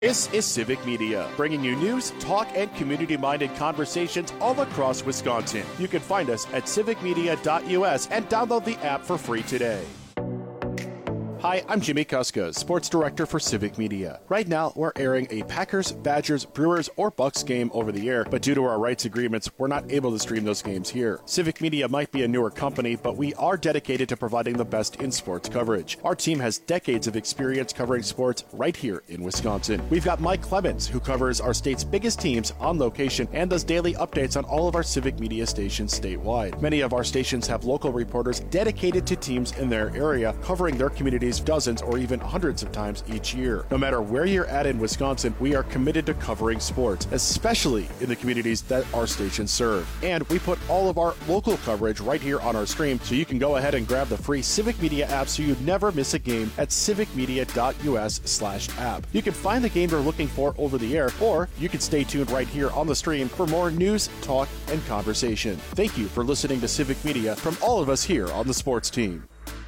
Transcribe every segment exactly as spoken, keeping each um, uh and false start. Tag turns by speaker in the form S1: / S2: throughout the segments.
S1: This is Civic Media, bringing you news, talk, and community-minded conversations all across Wisconsin. You can find us at civic media dot U S and download the app for free today. Hi, I'm Jimmy Kuska, Sports Director for Civic Media. Right now, we're airing a Packers, Badgers, Brewers, or Bucks game over the air, but due to our rights agreements, we're not able to stream those games here. Civic Media might be a newer company, but we are dedicated to providing the best in sports coverage. Our team has decades of experience covering sports right here in Wisconsin. We've got Mike Clemens, who covers our state's biggest teams on location and does daily updates on all of our Civic Media stations statewide. Many of our stations have local reporters dedicated to teams in their area, covering their communities dozens or even hundreds of times each year. No matter where you're at in Wisconsin, we are committed to covering sports, especially in the communities that our stations serve. And we put all of our local coverage right here on our stream, so you can go ahead and grab the free Civic Media app so you never miss a game at civic media dot U S slash app. You can find the game you're looking for over the air, or you can stay tuned right here on the stream for more news, talk, and conversation. Thank you for listening to Civic Media from all of us here on the sports team.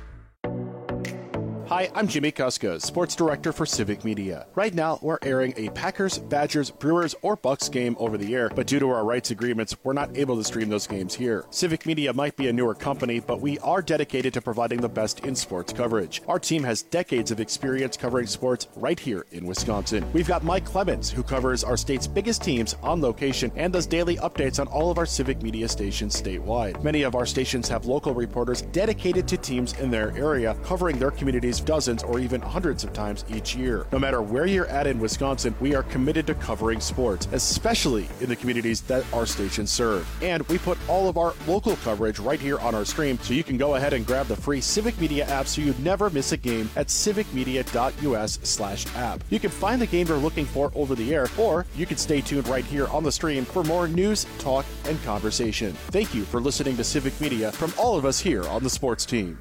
S1: Hi, I'm Jimmy Kuska, Sports Director for Civic Media. Right now, we're airing a Packers, Badgers, Brewers, or Bucks game over the air, but due to our rights agreements, we're not able to stream those games here. Civic Media might be a newer company, but we are dedicated to providing the best in sports coverage. Our team has decades of experience covering sports right here in Wisconsin. We've got Mike Clemens, who covers our state's biggest teams on location and does daily updates on all of our Civic Media stations statewide. Many of our stations have local reporters dedicated to teams in their area, covering their communities dozens or even hundreds of times each year. No matter where you're at in Wisconsin, we are committed to covering sports, especially in the communities that our stations serve. And we put all of our local coverage right here on our stream, so you can go ahead and grab the free Civic Media app so you never miss a game at civic media dot U S slash app. You can find the game you're looking for over the air, or you can stay tuned right here on the stream for more news, talk, and conversation. Thank you for listening to Civic Media from all of us here on the sports team.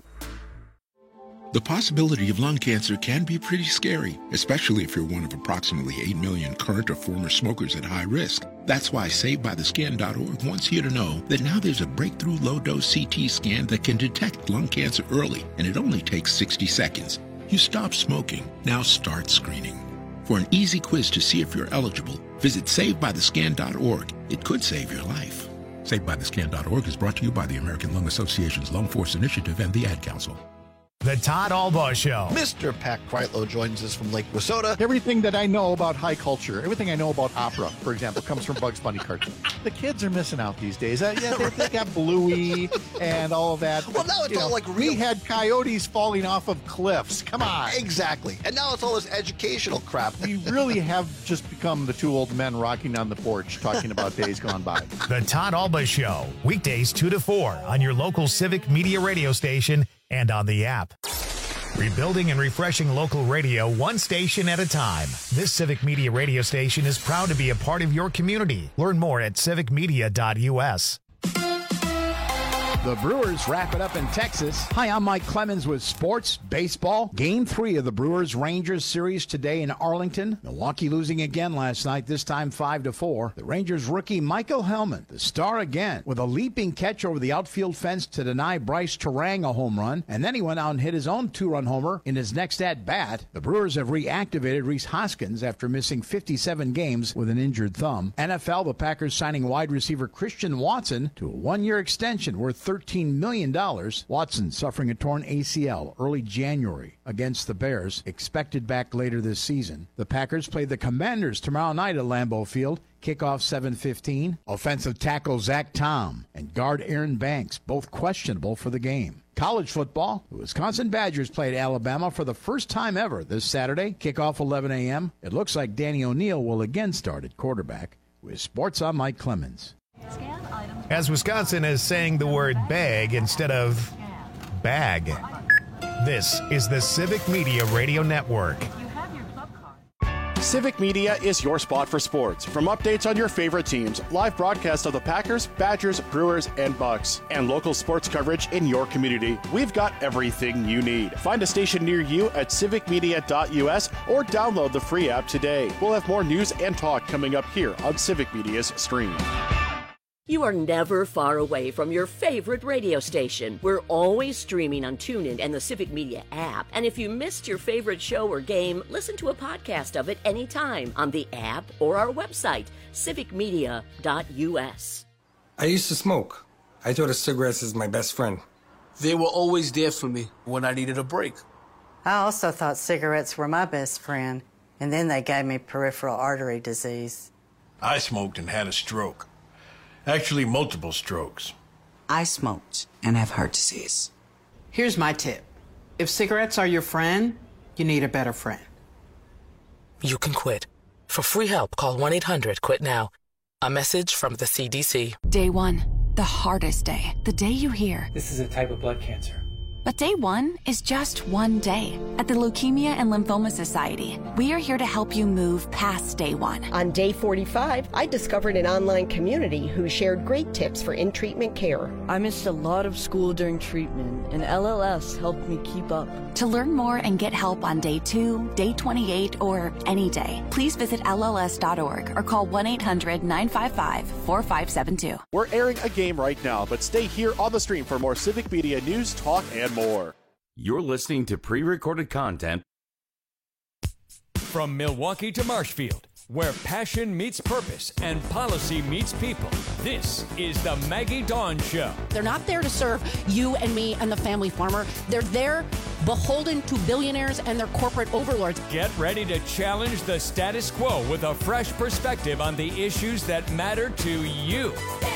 S2: The possibility of lung cancer can be pretty scary, especially if you're one of approximately eight million current or former smokers at high risk. That's why Saved By The Scan dot org wants you to know that now there's a breakthrough low-dose C T scan that can detect lung cancer early, and it only takes sixty seconds. You stop smoking, now start screening. For an easy quiz to see if you're eligible, visit Saved By The Scan dot org. It could save your life. Saved By The Scan dot org is brought to you by the American Lung Association's Lung Force Initiative and the Ad Council.
S3: The Todd Albaugh Show.
S4: Mister Pat Kreitlow joins us from Lake Wissota.
S5: Everything that I know about high culture, everything I know about opera, for example, comes from Bugs Bunny cartoons. The kids are missing out these days. Uh, yeah, they, they got Bluey and all of that.
S4: Well, now it's
S5: you
S4: all
S5: know,
S4: like real.
S5: We had coyotes falling off of cliffs. Come on.
S4: Exactly. And now it's all this educational crap.
S5: We really have just become the two old men rocking on the porch talking about days gone by.
S3: The Todd Albaugh Show. Weekdays two to four on your local Civic Media radio station and on the app. Rebuilding and refreshing local radio one station at a time. This Civic Media radio station is proud to be a part of your community. Learn more at civic media dot U S.
S6: The Brewers wrap it up in Texas. Hi, I'm Mike Clemens with Sports Baseball. Game three of the Brewers-Rangers series today in Arlington. Milwaukee losing again last night, this time five to four. The Rangers rookie Michael Hellman, the star again, with a leaping catch over the outfield fence to deny Bryce Terang a home run. And then he went out and hit his own two-run homer in his next at-bat. The Brewers have reactivated Rhys Hoskins after missing fifty-seven games with an injured thumb. N F L, the Packers signing wide receiver Christian Watson to a one-year extension worth thirteen million dollars. Watson suffering a torn A C L early January against the Bears, expected back later this season. The Packers play the Commanders tomorrow night at Lambeau Field. Kickoff seven fifteen. Offensive tackle Zach Tom and guard Aaron Banks, both questionable for the game. College football, the Wisconsin Badgers played Alabama for the first time ever this Saturday. Kickoff eleven a.m. It looks like Danny O'Neal will again start at quarterback. With Sports, I'm Mike Clemens.
S3: As Wisconsin is saying the word bag instead of bag. This is the Civic Media Radio Network.
S1: Civic Media is your spot for sports. From updates on your favorite teams, live broadcasts of the Packers, Badgers, Brewers, and Bucks, and local sports coverage in your community, we've got everything you need. Find a station near you at civic media dot U S or download the free app today. We'll have more news and talk coming up here on Civic Media's stream.
S7: You are never far away from your favorite radio station. We're always streaming on TuneIn and the Civic Media app. And if you missed your favorite show or game, listen to a podcast of it anytime on the app or our website, civic media dot u s.
S8: I used to smoke. I thought of cigarettes as my best friend.
S9: They were always there for me when I needed a break.
S10: I also thought cigarettes were my best friend, and then they gave me peripheral artery disease.
S11: I smoked and had a stroke. Actually, multiple strokes.
S12: I smoked and have heart disease. Here's my tip. If cigarettes are your friend, you need a better friend.
S13: You can quit. For free help, call one eight hundred quit now. A message from the C D C.
S14: Day one, the hardest day. The day you hear,
S15: this is a type of blood cancer.
S14: But day one is just one day. At the Leukemia and Lymphoma Society, we are here to help you move past day one.
S16: On day forty-five, I discovered an online community who shared great tips for in-treatment care.
S17: I missed a lot of school during treatment, and L L S helped me keep up.
S14: To learn more and get help on day two, day twenty-eight, or any day, please visit L L S dot org or call one eight hundred nine five five four five seven two.
S1: We're airing a game right now, but stay here on the stream for more Civic Media news, talk, and more.
S18: You're listening to pre-recorded content.
S19: From Milwaukee to Marshfield, where passion meets purpose and policy meets people, this is the Maggie Dawn Show.
S20: They're not there to serve you and me and the family farmer. They're there beholden to billionaires and their corporate overlords.
S19: Get ready to challenge the status quo with a fresh perspective on the issues that matter to you.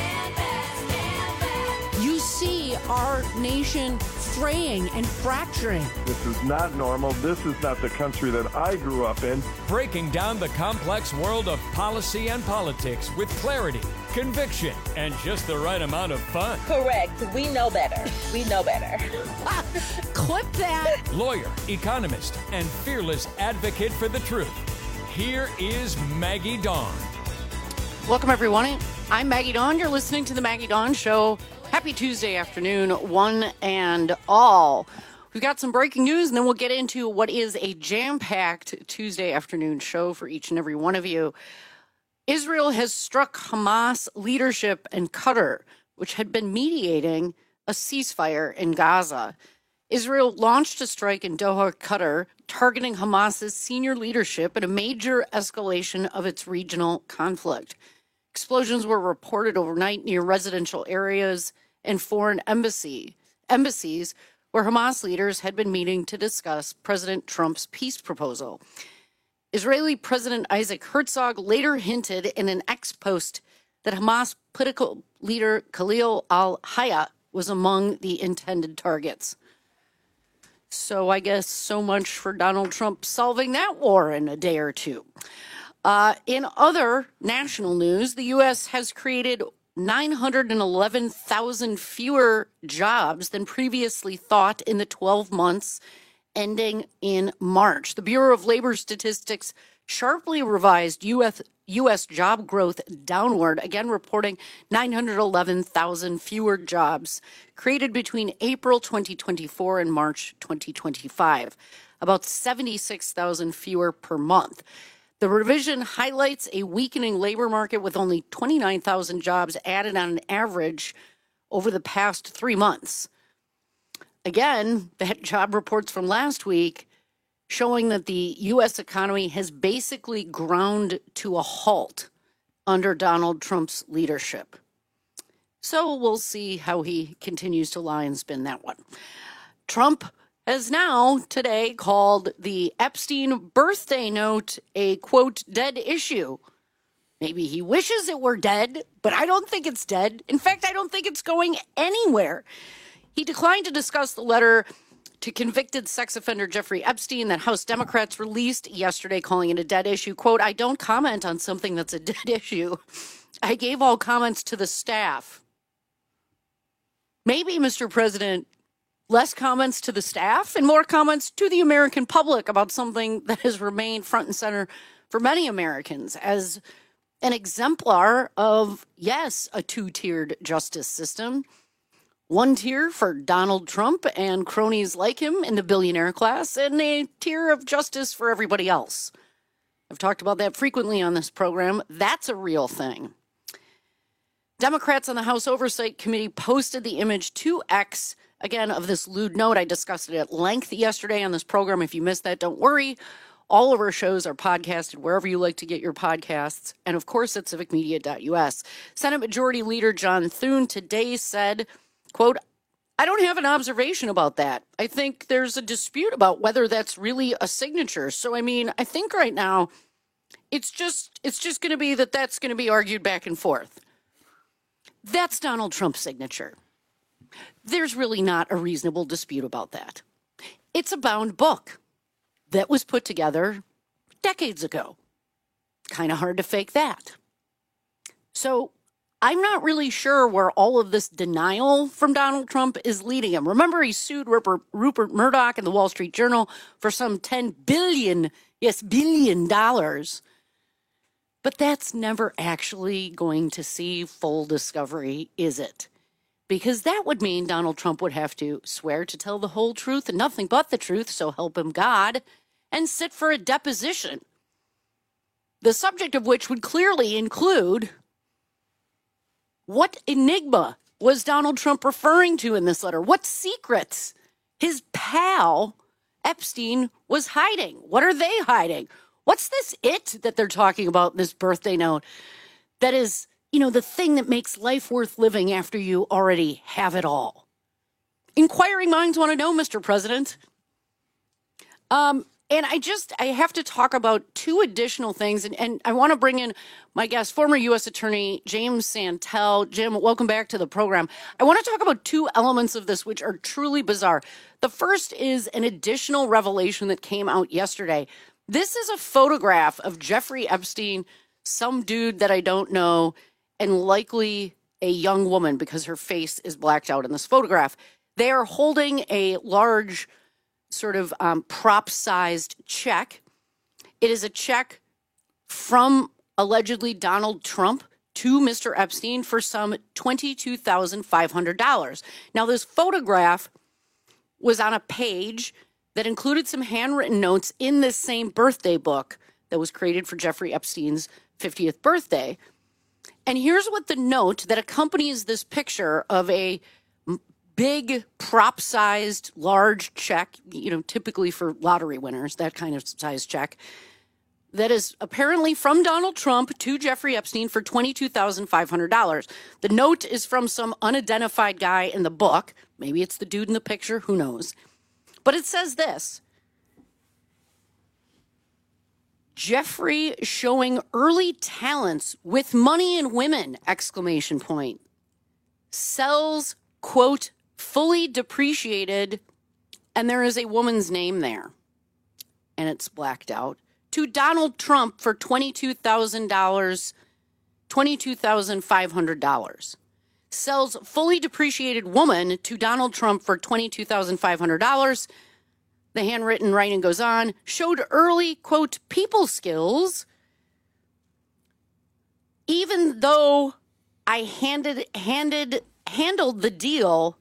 S20: You see our nation fraying and fracturing.
S21: This is not normal. This is not the country that I grew up in.
S19: Breaking down the complex world of policy and politics with clarity, conviction, and just the right amount of fun.
S22: Correct. We know better. We know better.
S20: Clip that.
S19: Lawyer, economist, and fearless advocate for the truth. Here is Maggie Dawn.
S20: Welcome, everyone. I'm Maggie Dawn. You're listening to the Maggie Dawn Show. Happy Tuesday afternoon, one and all. We've got some breaking news, and then we'll get into what is a jam-packed Tuesday afternoon show for each and every one of you. Israel has struck Hamas leadership and Qatar, which had been mediating a ceasefire in Gaza. Israel launched a strike in Doha, Qatar, targeting Hamas's senior leadership in a major escalation of its regional conflict. Explosions were reported overnight near residential areas and foreign embassy embassies where Hamas leaders had been meeting to discuss President Trump's peace proposal. Israeli President Isaac Herzog later hinted in an ex post that Hamas political leader Khalil al-Hayya was among the intended targets. So I guess so much for Donald Trump solving that war in a day or two. Uh, in other national news, the U S has created nine hundred eleven thousand fewer jobs than previously thought in the twelve months ending in March. The Bureau of Labor Statistics sharply revised U S U S job growth downward, again reporting nine hundred eleven thousand fewer jobs created between April twenty twenty-four and March twenty twenty-five, about seventy-six thousand fewer per month. The revision highlights a weakening labor market with only twenty-nine thousand jobs added on an average over the past three months. Again, that job reports from last week showing that the U S economy has basically ground to a halt under Donald Trump's leadership. So we'll see how he continues to lie and spin that one. Trump has now today called the Epstein birthday note a, quote, dead issue. Maybe he wishes it were dead, but I don't think it's dead. In fact, I don't think it's going anywhere. He declined to discuss the letter to convicted sex offender Jeffrey Epstein that House Democrats released yesterday, calling it a dead issue. Quote, I don't comment on something that's a dead issue. I gave all comments to the staff. Maybe, Mister President, less comments to the staff and more comments to the American public about something that has remained front and center for many Americans as an exemplar of, yes, a two-tiered justice system. One tier for Donald Trump and cronies like him in the billionaire class, and a tier of justice for everybody else. I've talked about that frequently on this program. That's a real thing. Democrats on the House Oversight Committee posted the image to X, again, of this lewd note. I discussed it at length yesterday on this program. If you missed that, don't worry. All of our shows are podcasted wherever you like to get your podcasts. And, of course, at civic media dot U S. Senate Majority Leader John Thune today said, quote, I don't have an observation about that. I think there's a dispute about whether that's really a signature. So, I mean, I think right now it's just it's just going to be that that's going to be argued back and forth. That's Donald Trump's signature. There's really not a reasonable dispute about that. It's a bound book that was put together decades ago. Kind of hard to fake that. So I'm not really sure where all of this denial from Donald Trump is leading him. Remember, he sued Rupert, Rupert Murdoch and the Wall Street Journal for some ten billion, yes, billion dollars. But that's never actually going to see full discovery, is it? Because that would mean Donald Trump would have to swear to tell the whole truth and nothing but the truth, so help him God, and sit for a deposition. The subject of which would clearly include what enigma was Donald Trump referring to in this letter? What secrets his pal Epstein was hiding? What are they hiding? What's this it that they're talking about in this birthday note that is, you know, the thing that makes life worth living after you already have it all? Inquiring minds want to know, Mister President. Um, and I just, I have to talk about two additional things, and, and I want to bring in my guest, former U S Attorney James Santel. Jim, welcome back to the program. I want to talk about two elements of this which are truly bizarre. The first is an additional revelation that came out yesterday. This is a photograph of Jeffrey Epstein, some dude that I don't know, and likely a young woman because her face is blacked out in this photograph. They are holding a large sort of um, prop-sized check. It is a check from allegedly Donald Trump to Mister Epstein for some twenty-two thousand five hundred dollars. Now, this photograph was on a page that included some handwritten notes in this same birthday book that was created for Jeffrey Epstein's fiftieth birthday. And here's what the note that accompanies this picture of a big prop-sized large check, you know, typically for lottery winners, that kind of size check, that is apparently from Donald Trump to Jeffrey Epstein for twenty-two thousand five hundred dollars. The note is from some unidentified guy in the book. Maybe it's the dude in the picture, who knows? But it says this: Jeffrey showing early talents with money and women, exclamation point. Sells, quote, fully depreciated, and there is a woman's name there, and it's blacked out, to Donald Trump for twenty-two thousand dollars, twenty-two thousand five hundred dollars. Sells fully depreciated woman to Donald Trump for twenty-two thousand five hundred dollars. The handwritten writing goes on. Showed early, quote, people skills. Even though I handed, handed, handled the deal,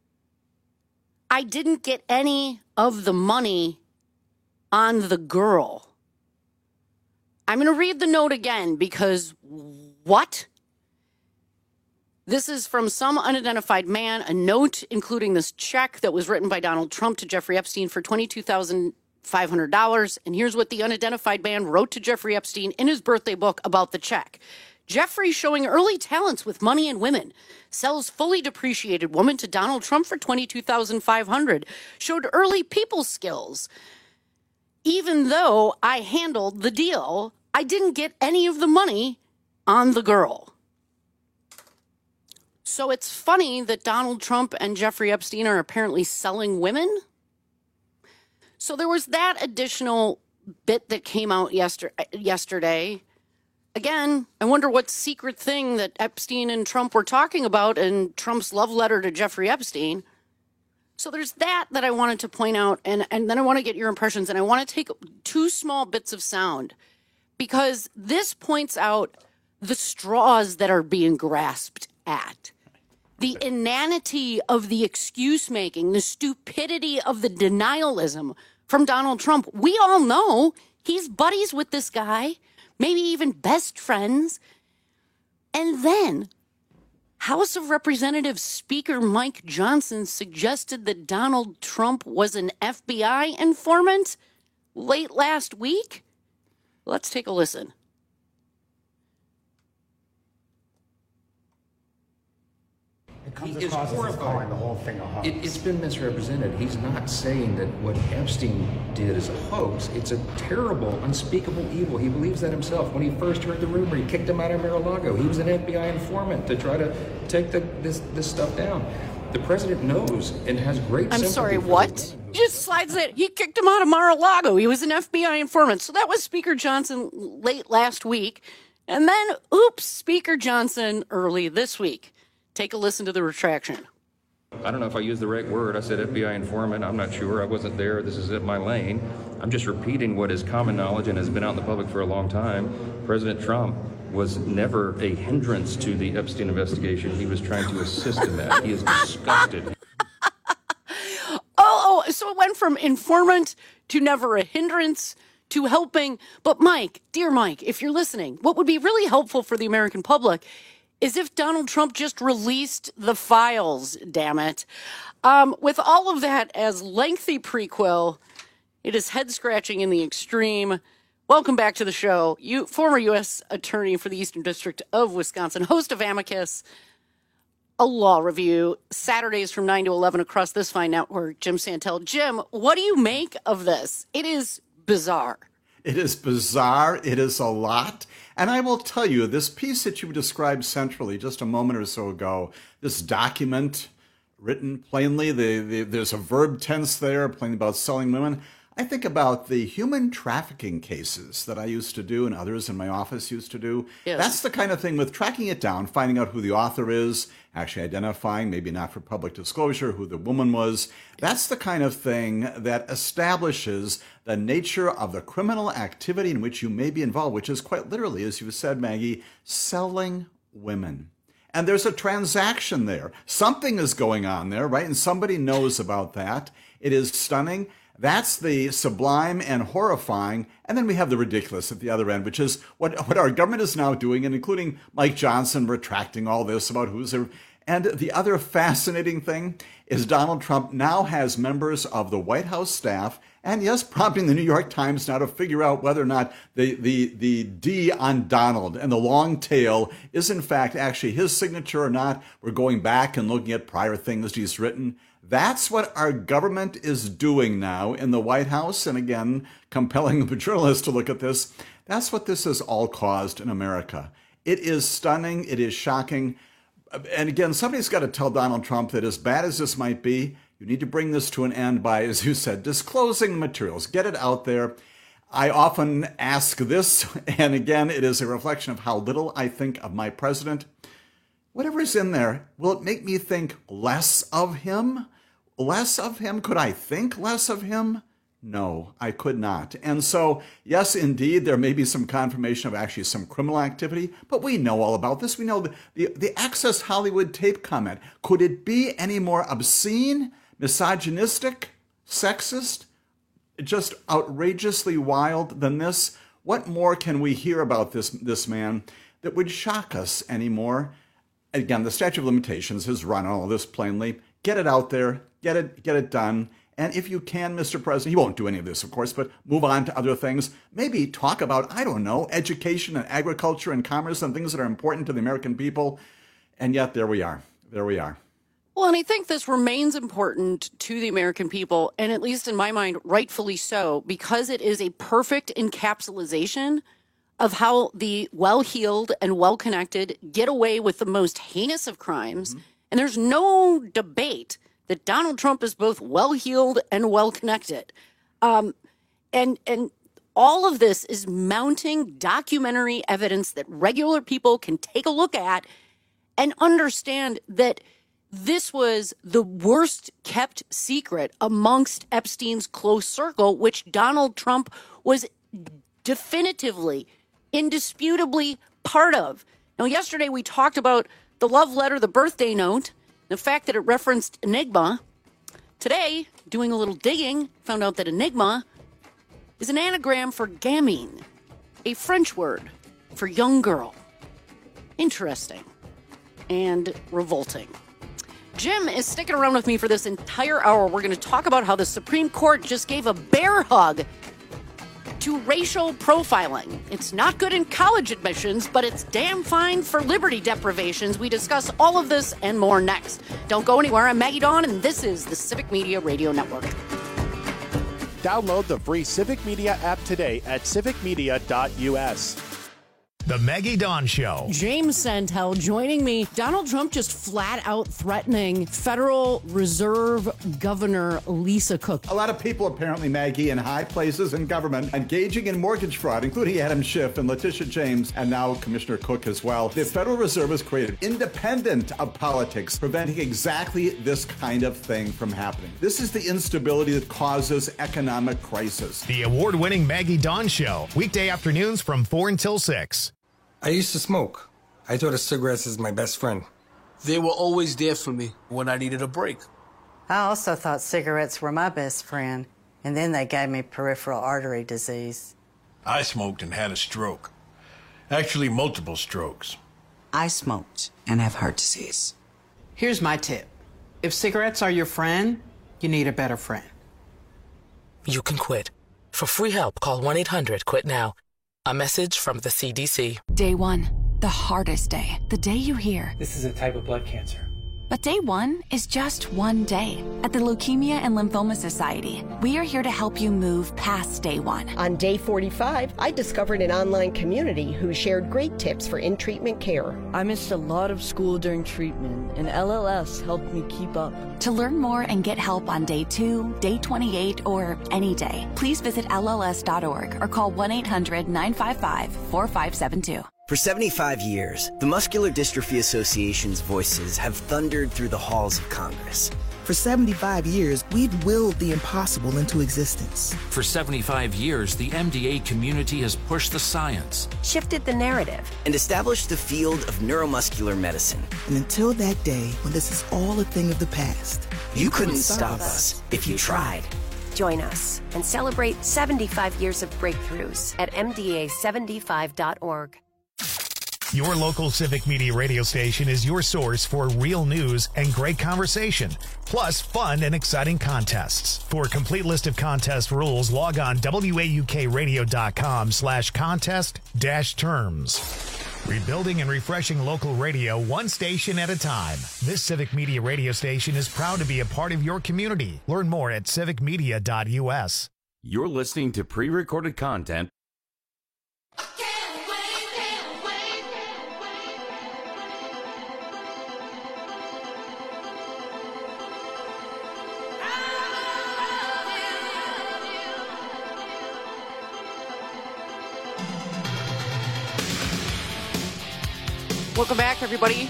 S20: I didn't get any of the money on the girl. I'm going to read the note again because what? This is from some unidentified man, a note including this check that was written by Donald Trump to Jeffrey Epstein for twenty-two thousand five hundred dollars. And here's what the unidentified man wrote to Jeffrey Epstein in his birthday book about the check. Jeffrey showing early talents with money and women. Sells fully depreciated woman to Donald Trump for twenty-two thousand five hundred dollars. Showed early people skills. Even though I handled the deal, I didn't get any of the money on the girl. So it's funny that Donald Trump and Jeffrey Epstein are apparently selling women. So there was that additional bit that came out yester- yesterday. Again, I wonder what secret thing that Epstein and Trump were talking about in Trump's love letter to Jeffrey Epstein. So there's that that I wanted to point out, and, and then I want to get your impressions, and I want to take two small bits of sound, because this points out the straws that are being grasped at. The inanity of the excuse-making, the stupidity of the denialism from Donald Trump. We all know he's buddies with this guy, maybe even best friends. And then House of Representatives Speaker Mike Johnson suggested that Donald Trump was an F B I informant late last week. Let's take a listen.
S2: It comes he across as calling the whole thing a hoax. It, it's been misrepresented. He's not saying that what Epstein did is a hoax. It's a terrible, unspeakable evil. He believes that himself. When he first heard the rumor, he kicked him out of Mar-a-Lago. He was an F B I informant to try to take the, this, this stuff down. The president knows and has great
S20: I'm
S2: sympathy
S20: sorry,
S2: for
S20: what? Just slides that he kicked him out of Mar-a-Lago. He was an F B I informant. So that was Speaker Johnson late last week. And then, oops, Speaker Johnson early this week. Take a listen to the retraction.
S2: I don't know if I used the right word. I said F B I informant. I'm not sure. I wasn't there. This is in my lane. I'm just repeating what is common knowledge and has been out in the public for a long time. President Trump was never a hindrance to the Epstein investigation. He was trying to assist in that. He is disgusted.
S20: Oh, so it went from informant to never a hindrance to helping. But Mike, dear Mike, if you're listening, what would be really helpful for the American public is if Donald Trump just released the files, damn it. Um, with all of that as lengthy prequel, it is head-scratching in the extreme. Welcome back to the show. You, former U S Attorney for the Eastern District of Wisconsin, host of Amicus, a law review, Saturdays from nine to eleven across this fine network, Jim Santel. Jim, what do you make of this? It is bizarre.
S15: It is bizarre. It is a lot. And I will tell you, this piece that you described centrally just a moment or so ago, this document written plainly, the, the, there's a verb tense there, plainly about selling women. I think about the human trafficking cases that I used to do and others in my office used to do.
S20: Yes.
S15: That's the kind of thing with tracking it down, finding out who the author is, actually identifying, maybe not for public disclosure, who the woman was. That's the kind of thing that establishes the nature of the criminal activity in which you may be involved, which is quite literally, as you said, Maggie, selling women. And there's a transaction there. Something is going on there, right? And somebody knows about that. It is stunning. That's the sublime and horrifying. And then we have the ridiculous at the other end, which is what, what our government is now doing, and including Mike Johnson retracting all this about who's there. And the other fascinating thing is Donald Trump now has members of the White House staff, and yes, prompting the New York Times now to figure out whether or not the, the, the D on Donald and the long tail is in fact actually his signature or not. We're going back and looking at prior things he's written. That's what our government is doing now in the White House. And again, compelling the journalists to look at this. That's what this has all caused in America. It is stunning. It is shocking. And again, somebody's got to tell Donald Trump that as bad as this might be, you need to bring this to an end by, as you said, disclosing materials. Get it out there. I often ask this, and again, it is a reflection of how little I think of my president. Whatever is in there, will it make me think less of him? Less of him? Could I think less of him? No, I could not. And so, yes, indeed, there may be some confirmation of actually some criminal activity, but we know all about this. We know the, the, the Access Hollywood tape comment. Could it be any more obscene, misogynistic, sexist, just outrageously wild than this? What more can we hear about this, this man that would shock us anymore? Again, the statute of limitations has run all of this plainly. Get it out there. Get it, get it done. And if you can, Mister President, he won't do any of this, of course, but move on to other things. Maybe talk about, I don't know, education and agriculture and commerce and things that are important to the American people. And yet there we are. There we are.
S20: Well, and I think this remains important to the American people, and at least in my mind, rightfully so, because it is a perfect encapsulation of how the well-heeled and well-connected get away with the most heinous of crimes. Mm-hmm. And there's no debate that Donald Trump is both well-heeled and well-connected. Um, and and all of this is mounting documentary evidence that regular people can take a look at and understand that this was the worst kept secret amongst Epstein's close circle, which Donald Trump was definitively, indisputably part of. Now, yesterday we talked about the love letter, the birthday note, the fact that it referenced Enigma. Today, doing a little digging, found out that Enigma is an anagram for gamine, a French word for young girl. Interesting. and revolting. Jim is sticking around with me for this entire hour. We're going to talk about how the Supreme Court just gave a bear hug to racial profiling. It's not good in college admissions, but it's damn fine for liberty deprivations. We discuss all of this and more next. Don't go anywhere. I'm Maggie Dawn, and this is the Civic Media Radio Network.
S1: Download the free Civic Media app today at civic media dot u s.
S3: The Maggie Dawn Show.
S20: James Santel joining me. Donald Trump just flat out threatening Federal Reserve Governor Lisa Cook.
S15: A lot of people apparently, Maggie, in high places in government engaging in mortgage fraud, including Adam Schiff and Letitia James, and now Commissioner Cook as well. The Federal Reserve has created independent of politics, preventing exactly this kind of thing from happening. This is the instability that causes economic crisis.
S3: The award-winning Maggie Dawn Show. Weekday afternoons from four until six.
S8: I used to smoke. I thought of cigarettes as my best friend.
S9: They were always there for me when I needed a break.
S10: I also thought cigarettes were my best friend, and then they gave me peripheral artery disease.
S11: I smoked and had a stroke. Actually, multiple strokes.
S12: I smoked and have heart disease. Here's my tip. If cigarettes are your friend, you need a better friend.
S13: You can quit. For free help, call one eight hundred quit now. A message from the C D C.
S14: Day one, the hardest day, the day you hear.
S4: This is a type of blood cancer.
S14: But day one is just one day. At the Leukemia and Lymphoma Society, we are here to help you move past day one.
S16: On day forty-five, I discovered an online community who shared great tips for in-treatment care.
S17: I missed a lot of school during treatment, and L L S helped me keep up.
S14: To learn more and get help on day two, day twenty-eight, or any day, please visit L L S dot org or call one eight hundred nine five five four five seven two.
S5: For seventy-five years, the Muscular Dystrophy Association's voices have thundered through the halls of Congress.
S23: For seventy-five years, we've willed the impossible into existence.
S24: For seventy-five years, the M D A community has pushed the science,
S5: shifted the narrative, and established the field of neuromuscular medicine.
S23: And until that day, when this is all a thing of the past,
S5: you, you couldn't stop us if you tried.
S25: Join us and celebrate seventy-five years of breakthroughs at M D A seventy-five dot org.
S3: Your local Civic Media radio station is your source for real news and great conversation, plus fun and exciting contests. For a complete list of contest rules, log on W A U K radio dot com slash contest dash terms. Rebuilding and refreshing local radio one station at a time. This Civic Media radio station is proud to be a part of your community. Learn more at civic media dot u s.
S18: You're listening to pre-recorded content.
S20: Welcome back, everybody.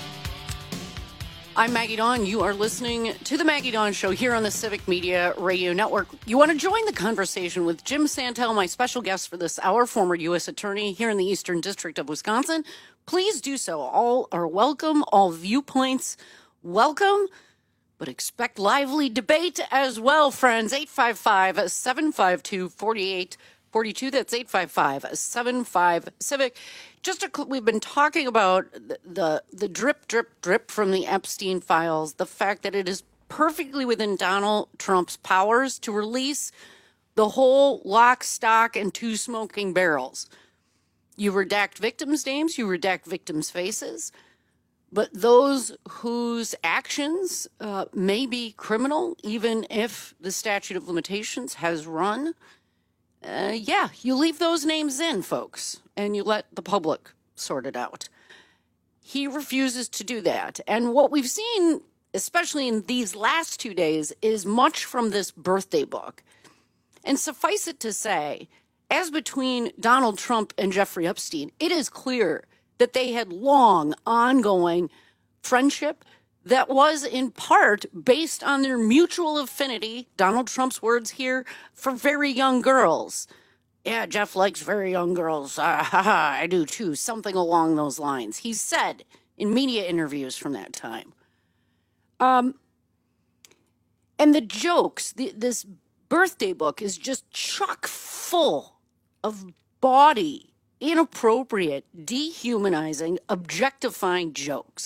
S20: I'm Maggie Dawn. You are listening to The Maggie Dawn Show here on the Civic Media Radio Network. You want to join the conversation with Jim Santel, my special guest for this hour, former U S attorney here in the Eastern District of Wisconsin. Please do so. All are welcome. All viewpoints welcome. But expect lively debate as well, friends. eight five five, seven five two, four eight four two. That's eight five five, seven five, CIVIC. Just a, we've been talking about the, the the drip, drip, drip from the Epstein files, the fact that it is perfectly within Donald Trump's powers to release the whole lock, stock, and two smoking barrels. You redact victims' names, you redact victims' faces, but those whose actions uh, may be criminal, even if the statute of limitations has run, Uh, yeah, you leave those names in, folks, and you let the public sort it out. He refuses to do that. And what we've seen, especially in these last two days, is much from this birthday book. And suffice it to say, as between Donald Trump and Jeffrey Epstein, it is clear that they had long, ongoing friendship that was in part based on their mutual affinity, Donald Trump's words here, for very young girls. Yeah, Jeff likes very young girls. Uh, haha, I do too. Something along those lines. He said in media interviews from that time. Um, and the jokes, the, this birthday book is just chock full of bawdy, inappropriate, dehumanizing, objectifying jokes.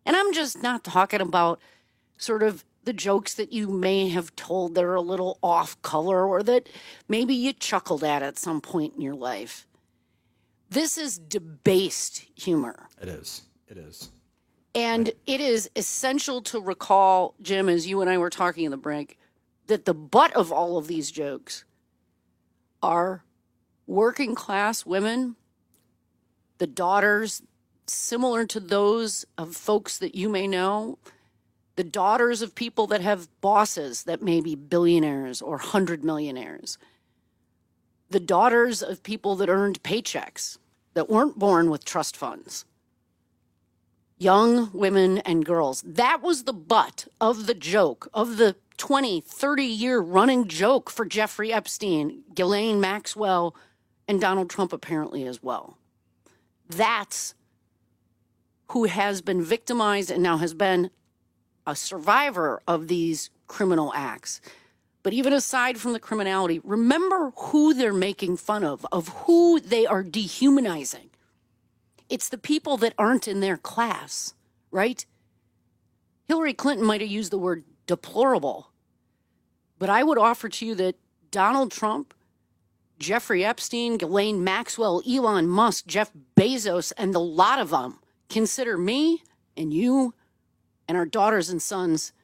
S20: And I'm just not talking about sort of the jokes that you may have told that are a little off color or that maybe you chuckled at at some point in your life. This is debased humor.
S15: It is. It is.
S20: And right. It is essential to recall, Jim, as you and I were talking in the break, that the butt of all of these jokes are working class women, the daughters similar to those of folks that you may know, the daughters of people that have bosses that may be billionaires or hundred millionaires, the daughters of people that earned paychecks that weren't born with trust funds, young women and girls. That was the butt of the joke, of the twenty, thirty year running joke for Jeffrey Epstein, Ghislaine Maxwell, and Donald Trump apparently as well. That's who has been victimized and now has been a survivor of these criminal acts. But even aside from the criminality, remember who they're making fun of, of who they are dehumanizing. It's the people that aren't in their class, right? Hillary Clinton might have used the word deplorable, but I would offer to you that Donald Trump, Jeffrey Epstein, Ghislaine Maxwell, Elon Musk, Jeff Bezos, and the lot of them consider me and you and our daughters and sons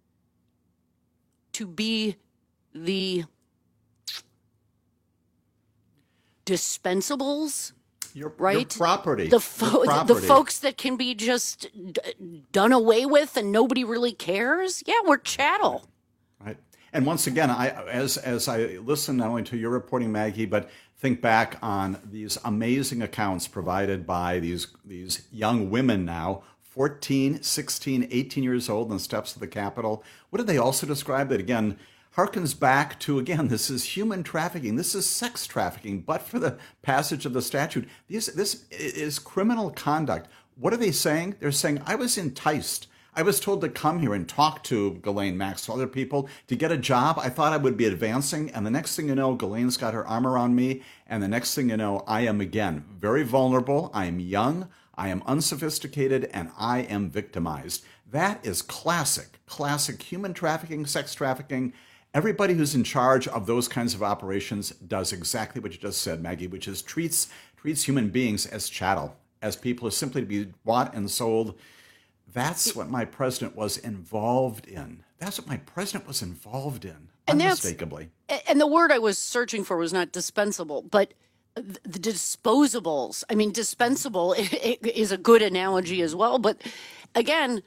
S20: to be the dispensables,
S15: your,
S20: right?
S15: Your property.
S20: The, fo-
S15: your property.
S20: the folks that can be just d- done away with and nobody really cares. Yeah, we're chattel.
S15: Right. And once again, I as as I listen not only to your reporting, Maggie, but think back on these amazing accounts provided by these these young women now, fourteen, sixteen, eighteen years old on the steps of the Capitol. What did they also describe? That again harkens back to, again, this is human trafficking. This is sex trafficking. But for the passage of the statute, this, this is criminal conduct. What are they saying? They're saying, I was enticed. I was told to come here and talk to Ghislaine Maxwell, other people, to get a job. I thought I would be advancing. And the next thing you know, Ghislaine's got her arm around me. And the next thing you know, I am again very vulnerable. I am young. I am unsophisticated. And I am victimized. That is classic, classic human trafficking, sex trafficking. Everybody who's in charge of those kinds of operations does exactly what you just said, Maggie, which is treats treats human beings as chattel, as people who simply to be bought and sold. That's what my president was involved in. That's what my president was involved in, and unmistakably.
S20: And the word I was searching for was not dispensable, but the disposables. I mean, dispensable is a good analogy as well. But again,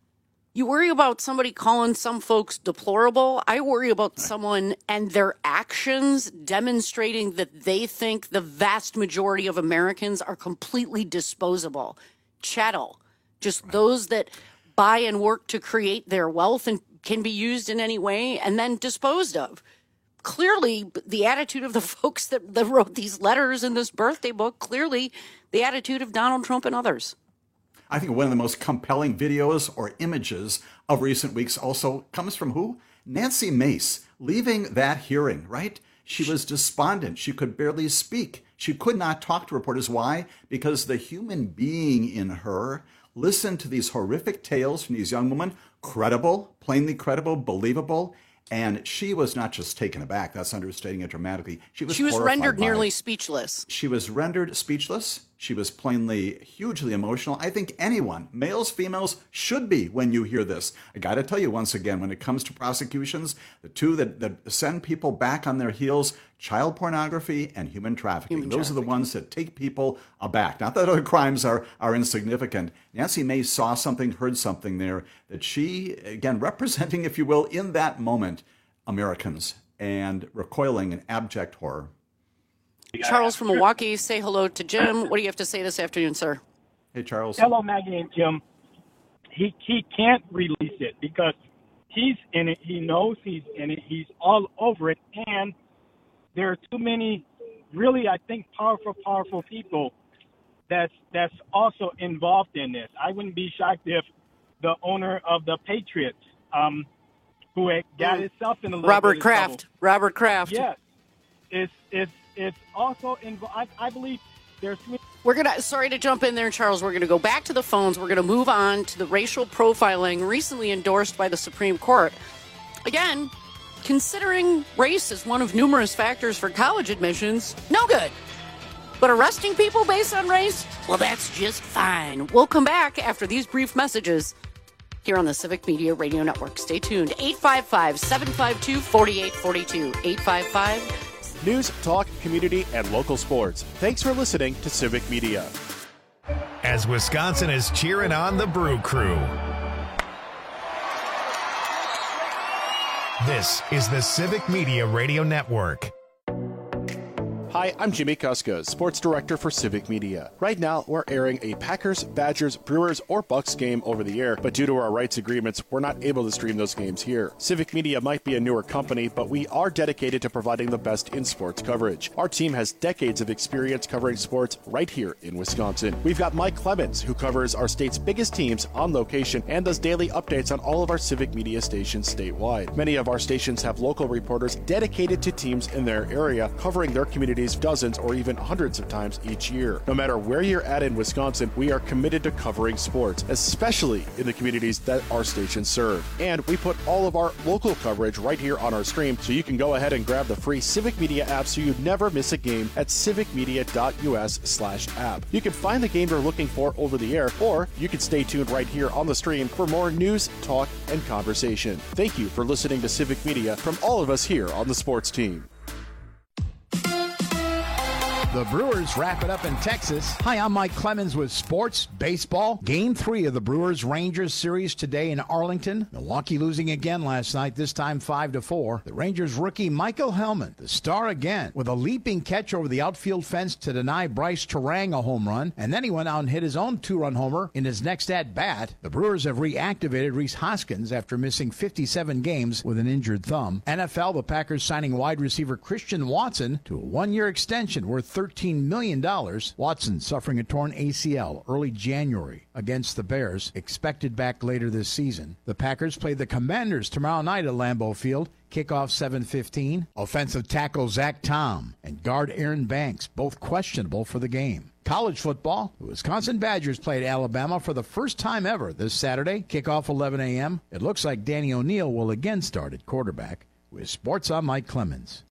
S20: you worry about somebody calling some folks deplorable. I worry about someone and their actions demonstrating that they think the vast majority of Americans are completely disposable. Chattel. Just right. Those that buy and work to create their wealth and can be used in any way and then disposed of. Clearly, the attitude of the folks that, that wrote these letters in this birthday book, clearly the attitude of Donald Trump and others.
S15: I think one of the most compelling videos or images of recent weeks also comes from who? Nancy Mace, leaving that hearing, right? She was despondent. She could barely speak. She could not talk to reporters. Why? Because the human being in her listened to these horrific tales from these young women, credible, plainly credible, believable, and she was not just taken aback. That's understating it dramatically. She was,
S20: she was rendered
S15: by
S20: nearly
S15: it.
S20: speechless.
S15: She was rendered speechless. She was plainly hugely emotional. I think anyone, males, females, should be when you hear this. I got to tell you once again, when it comes to prosecutions, the two that, that send people back on their heels, child pornography and human trafficking.
S20: Human
S15: Those
S20: trafficking.
S15: are the ones that take people aback. Not that other crimes are, are insignificant. Nancy Mace saw something, heard something there that she, again, representing, if you will, in that moment, Americans, and recoiling in abject horror.
S20: Charles from Milwaukee, say hello to Jim. What do you have to say this afternoon, sir?
S15: Hey, Charles.
S4: Hello, Maggie and Jim. He he can't release it because he's in it. He knows he's in it. He's all over it. And there are too many really, I think, powerful, powerful people that's, that's also involved in this. I wouldn't be shocked if the owner of the Patriots, um, who had got mm. himself in a little
S20: Robert
S4: bit of
S20: Kraft.
S4: trouble.
S20: Robert Kraft.
S4: Yes. It's, it's, it's also involved. I, I believe there's
S20: We're going to, sorry to jump in there, Charles. We're going to go back to the phones. We're going to move on to the racial profiling recently endorsed by the Supreme Court. Again, considering race as one of numerous factors for college admissions, no good. But arresting people based on race, well, that's just fine. We'll come back after these brief messages here on the Civic Media Radio Network. Stay tuned. eight five five, seven five two, four eight four two. eight five five
S1: News, talk, community, and local sports. Thanks for listening to Civic Media.
S3: As Wisconsin is cheering on the Brew Crew. This is the Civic Media Radio Network.
S1: Hi, I'm Jimmy Kuska, Sports Director for Civic Media. Right now, we're airing a Packers, Badgers, Brewers, or Bucks game over the air, but due to our rights agreements, we're not able to stream those games here. Civic Media might be a newer company, but we are dedicated to providing the best in sports coverage. Our team has decades of experience covering sports right here in Wisconsin. We've got Mike Clemens, who covers our state's biggest teams on location and does daily updates on all of our Civic Media stations statewide. Many of our stations have local reporters dedicated to teams in their area, covering their communities dozens or even hundreds of times each year. No matter where you're at in Wisconsin, we are committed to covering sports, especially in the communities that our stations serve. And we put all of our local coverage right here on our stream, so you can go ahead and grab the free Civic Media app so you never miss a game at civicmedia.us slash app. You can find the game you're looking for over the air, or you can stay tuned right here on the stream for more news, talk, and conversation. Thank you for listening to Civic Media from all of us here on the sports team.
S6: The Brewers wrap it up in Texas. Hi, I'm Mike Clemens with Sports Baseball. Game three of the Brewers-Rangers series today in Arlington. Milwaukee losing again last night, this time five to four. The Rangers rookie Michael Hellman, the star again, with a leaping catch over the outfield fence to deny Bryce Terang a home run, and then he went out and hit his own two-run homer in his next at-bat. The Brewers have reactivated Rhys Hoskins after missing fifty-seven games with an injured thumb. N F L, the Packers signing wide receiver Christian Watson to a one-year extension worth thirteen million dollars. Watson suffering a torn A C L early January against the Bears, expected back later this season. The Packers play the Commanders tomorrow night at Lambeau Field. Kickoff seven fifteen. Offensive tackle Zach Tom and guard Aaron Banks, both questionable for the game. College football, the Wisconsin Badgers played Alabama for the first time ever this Saturday. Kickoff eleven a.m. It looks like Danny O'Neal will again start at quarterback. With sports, I'm Mike Clemens.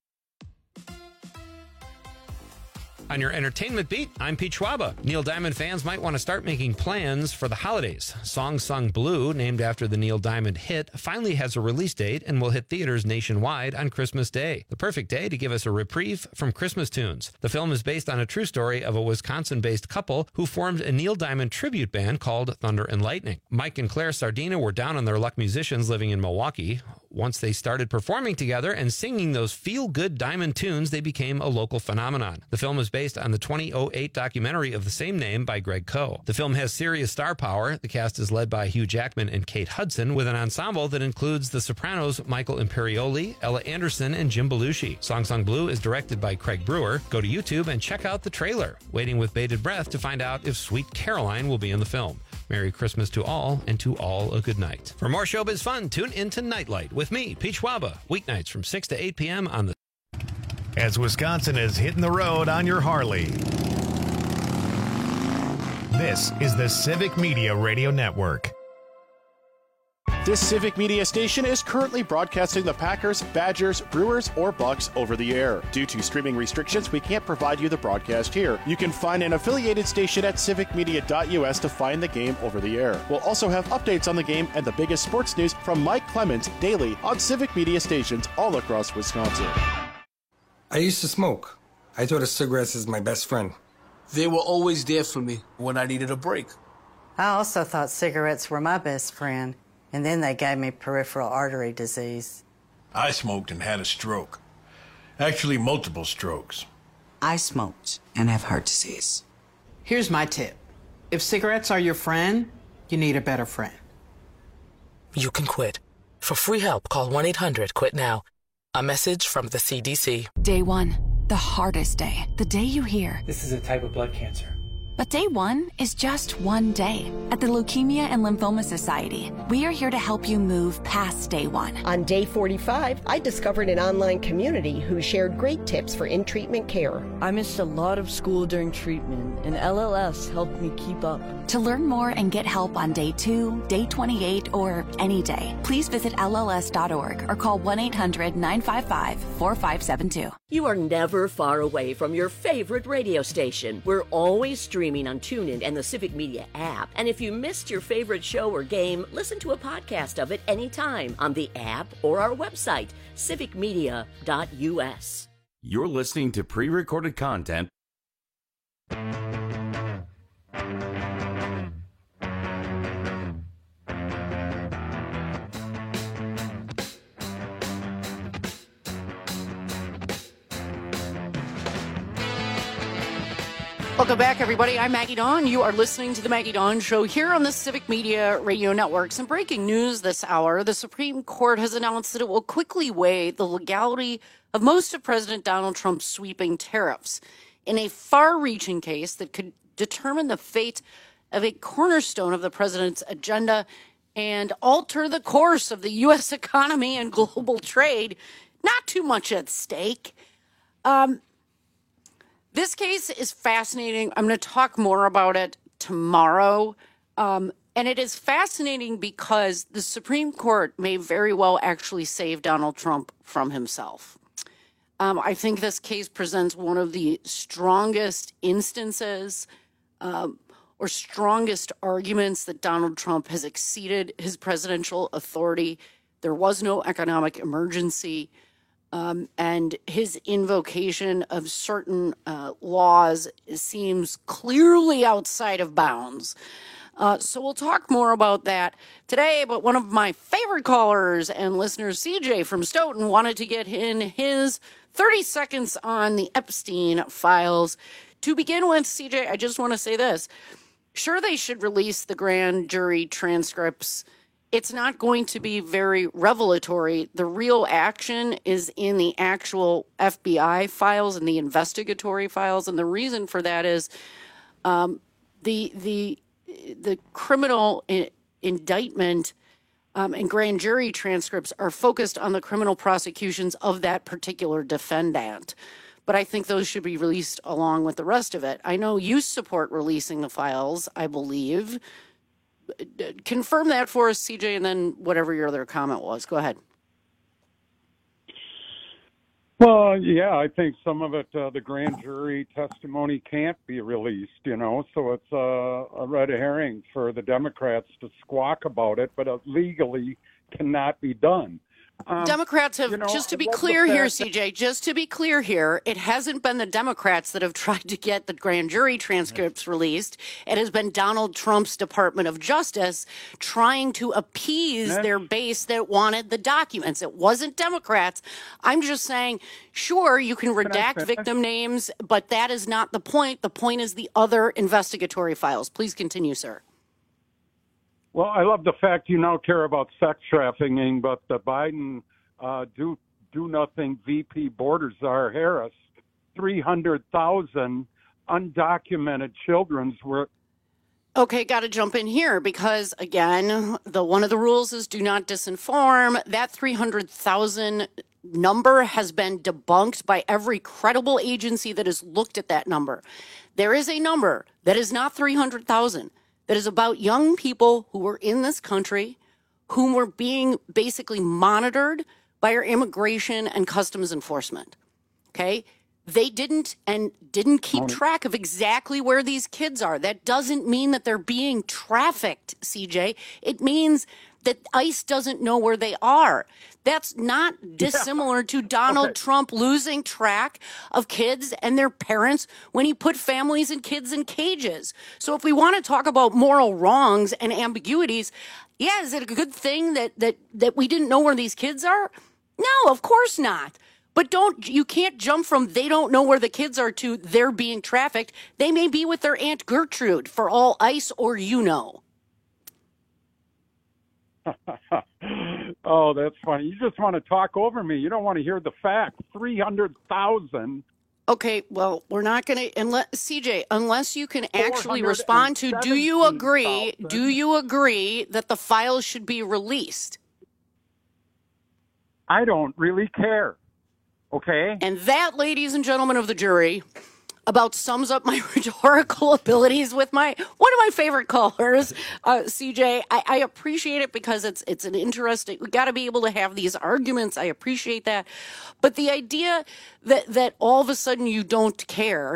S7: On your entertainment beat, I'm Pete Schwaba. Neil Diamond fans might want to start making plans for the holidays. Song Sung Blue, named after the Neil Diamond hit, finally has a release date and will hit theaters nationwide on Christmas Day. The perfect day to give us a reprieve from Christmas tunes. The film is based on a true story of a Wisconsin-based couple who formed a Neil Diamond tribute band called Thunder and Lightning. Mike and Claire Sardina were down on their luck musicians living in Milwaukee. Once they started performing together and singing those feel-good Diamond tunes, they became a local phenomenon. The film is based on the twenty oh eight documentary of the same name by Greg Coe. The film has serious star power. The cast is led by Hugh Jackman and Kate Hudson, with an ensemble that includes The Sopranos' Michael Imperioli, Ella Anderson, and Jim Belushi. Song Sung Blue is directed by Craig Brewer. Go to YouTube and check out the trailer. Waiting with bated breath to find out if Sweet Caroline will be in the film. Merry Christmas to all, and to all a good night. For more showbiz fun, tune into Nightlight with me, Pete Schwaba, weeknights from six to eight p.m. on the...
S3: As Wisconsin is hitting the road on your Harley. This is the Civic Media Radio Network.
S1: This Civic Media station is currently broadcasting the Packers, Badgers, Brewers, or Bucks over the air. Due to streaming restrictions, we can't provide you the broadcast here. You can find an affiliated station at civic media dot u s to find the game over the air. We'll also have updates on the game and the biggest sports news from Mike Clemens daily on Civic Media stations all across Wisconsin.
S8: I used to smoke. I thought of cigarettes as my best friend.
S9: They were always there for me when I needed a break.
S10: I also thought cigarettes were my best friend. And then they gave me peripheral artery disease.
S11: I smoked and had a stroke. Actually, multiple strokes.
S12: I smoked and have heart disease. Here's my tip. If cigarettes are your friend, you need a better friend.
S13: You can quit. For free help, call one eight hundred quit now. A message from the C D C.
S14: Day one, the hardest day. The day you hear,
S19: this is a type of blood cancer.
S14: But day one is just one day. At the Leukemia and Lymphoma Society, we are here to help you move past day one.
S2: On day forty-five, I discovered an online community who shared great tips for in-treatment care.
S17: I missed a lot of school during treatment, and L L S helped me keep up.
S14: To learn more and get help on day two, day twenty-eight, or any day, please visit L L S dot org or call one eight hundred nine five five four five seven two.
S16: You are never far away from your favorite radio station. We're always streaming on TuneIn and the Civic Media app. And if you missed your favorite show or game, listen to a podcast of it anytime on the app or our website, civic media dot U S.
S18: You're listening to pre-recorded content.
S20: Welcome back, everybody. I'm Maggie Dawn. You are listening to the Maggie Dawn Show here on the Civic Media Radio Network. Some breaking news this hour. The Supreme Court has announced that it will quickly weigh the legality of most of President Donald Trump's sweeping tariffs in a far-reaching case that could determine the fate of a cornerstone of the president's agenda and alter the course of the U S economy and global trade. Not too much at stake. Um... This case is fascinating. I'm going to talk more about it tomorrow. Um, and it is fascinating because the Supreme Court may very well actually save Donald Trump from himself. Um, I think this case presents one of the strongest instances um, or strongest arguments that Donald Trump has exceeded his presidential authority. There was no economic emergency. Um, and his invocation of certain uh, laws seems clearly outside of bounds. Uh, so we'll talk more about that today. But one of my favorite callers and listeners, C J from Stoughton, wanted to get in his thirty seconds on the Epstein files. To begin with, C J, I just want to say this. Sure, they should release the grand jury transcripts. It's not going to be very revelatory. The real action is in the actual F B I files and the investigatory files. And the reason for that is um, the the the criminal I- indictment um, and grand jury transcripts are focused on the criminal prosecutions of that particular defendant. But I think those should be released along with the rest of it. I know you support releasing the files, I believe. Confirm that for us, C J, and then whatever your other comment was. Go ahead.
S4: Well, yeah, I think some of it, uh, the grand jury testimony can't be released, you know, so it's uh, a red herring for the Democrats to squawk about it, but it legally cannot be done. Um,
S20: Democrats have,
S4: you know,
S20: just to be
S4: I love
S20: clear
S4: the
S20: here,
S4: fact
S20: C J, just to be clear here, it hasn't been the Democrats that have tried to get the grand jury transcripts released. It has been Donald Trump's Department of Justice trying to appease
S4: That's-
S20: their base that wanted the documents. It wasn't Democrats. I'm just saying, sure, you can redact
S4: finish?
S20: victim names, but that is not the point. The point is the other investigatory files. Please continue, sir.
S4: Well, I love the fact you now care about sex trafficking, but the Biden uh, do do nothing V P Border Czar Harris, three hundred thousand undocumented children were.
S20: Okay, got to jump in here because, again, the one of the rules is do not disinform. That three hundred thousand number has been debunked by every credible agency that has looked at that number. There is a number that is not three hundred thousand. That is about young people who were in this country, whom were being basically monitored by our immigration and customs enforcement. Okay? They didn't and didn't keep track of exactly where these kids are. That doesn't mean that they're being trafficked, C J. It means that ICE doesn't know where they are. That's not dissimilar yeah. to Donald okay. Trump losing track of kids and their parents when he put families and kids in cages. So if we want to talk about moral wrongs and ambiguities, yeah, is it a good thing that that that we didn't know where these kids are? No, of course not. But don't you can't jump from they don't know where the kids are to they're being trafficked. They may be with their Aunt Gertrude for all ICE or you know.
S4: Oh, that's funny. You just want to talk over me. You don't want to hear the facts. three hundred thousand
S20: Okay, well, we're not going to, unless, C J, unless you can actually respond to, do you agree, do you agree that the files should be released?
S4: I don't really care, okay?
S20: And that, ladies and gentlemen of the jury, about sums up my rhetorical abilities with my one of my favorite callers, uh, C J. I, I appreciate it because it's it's an interesting. We got to be able to have these arguments. I appreciate that, but the idea that that all of a sudden you don't care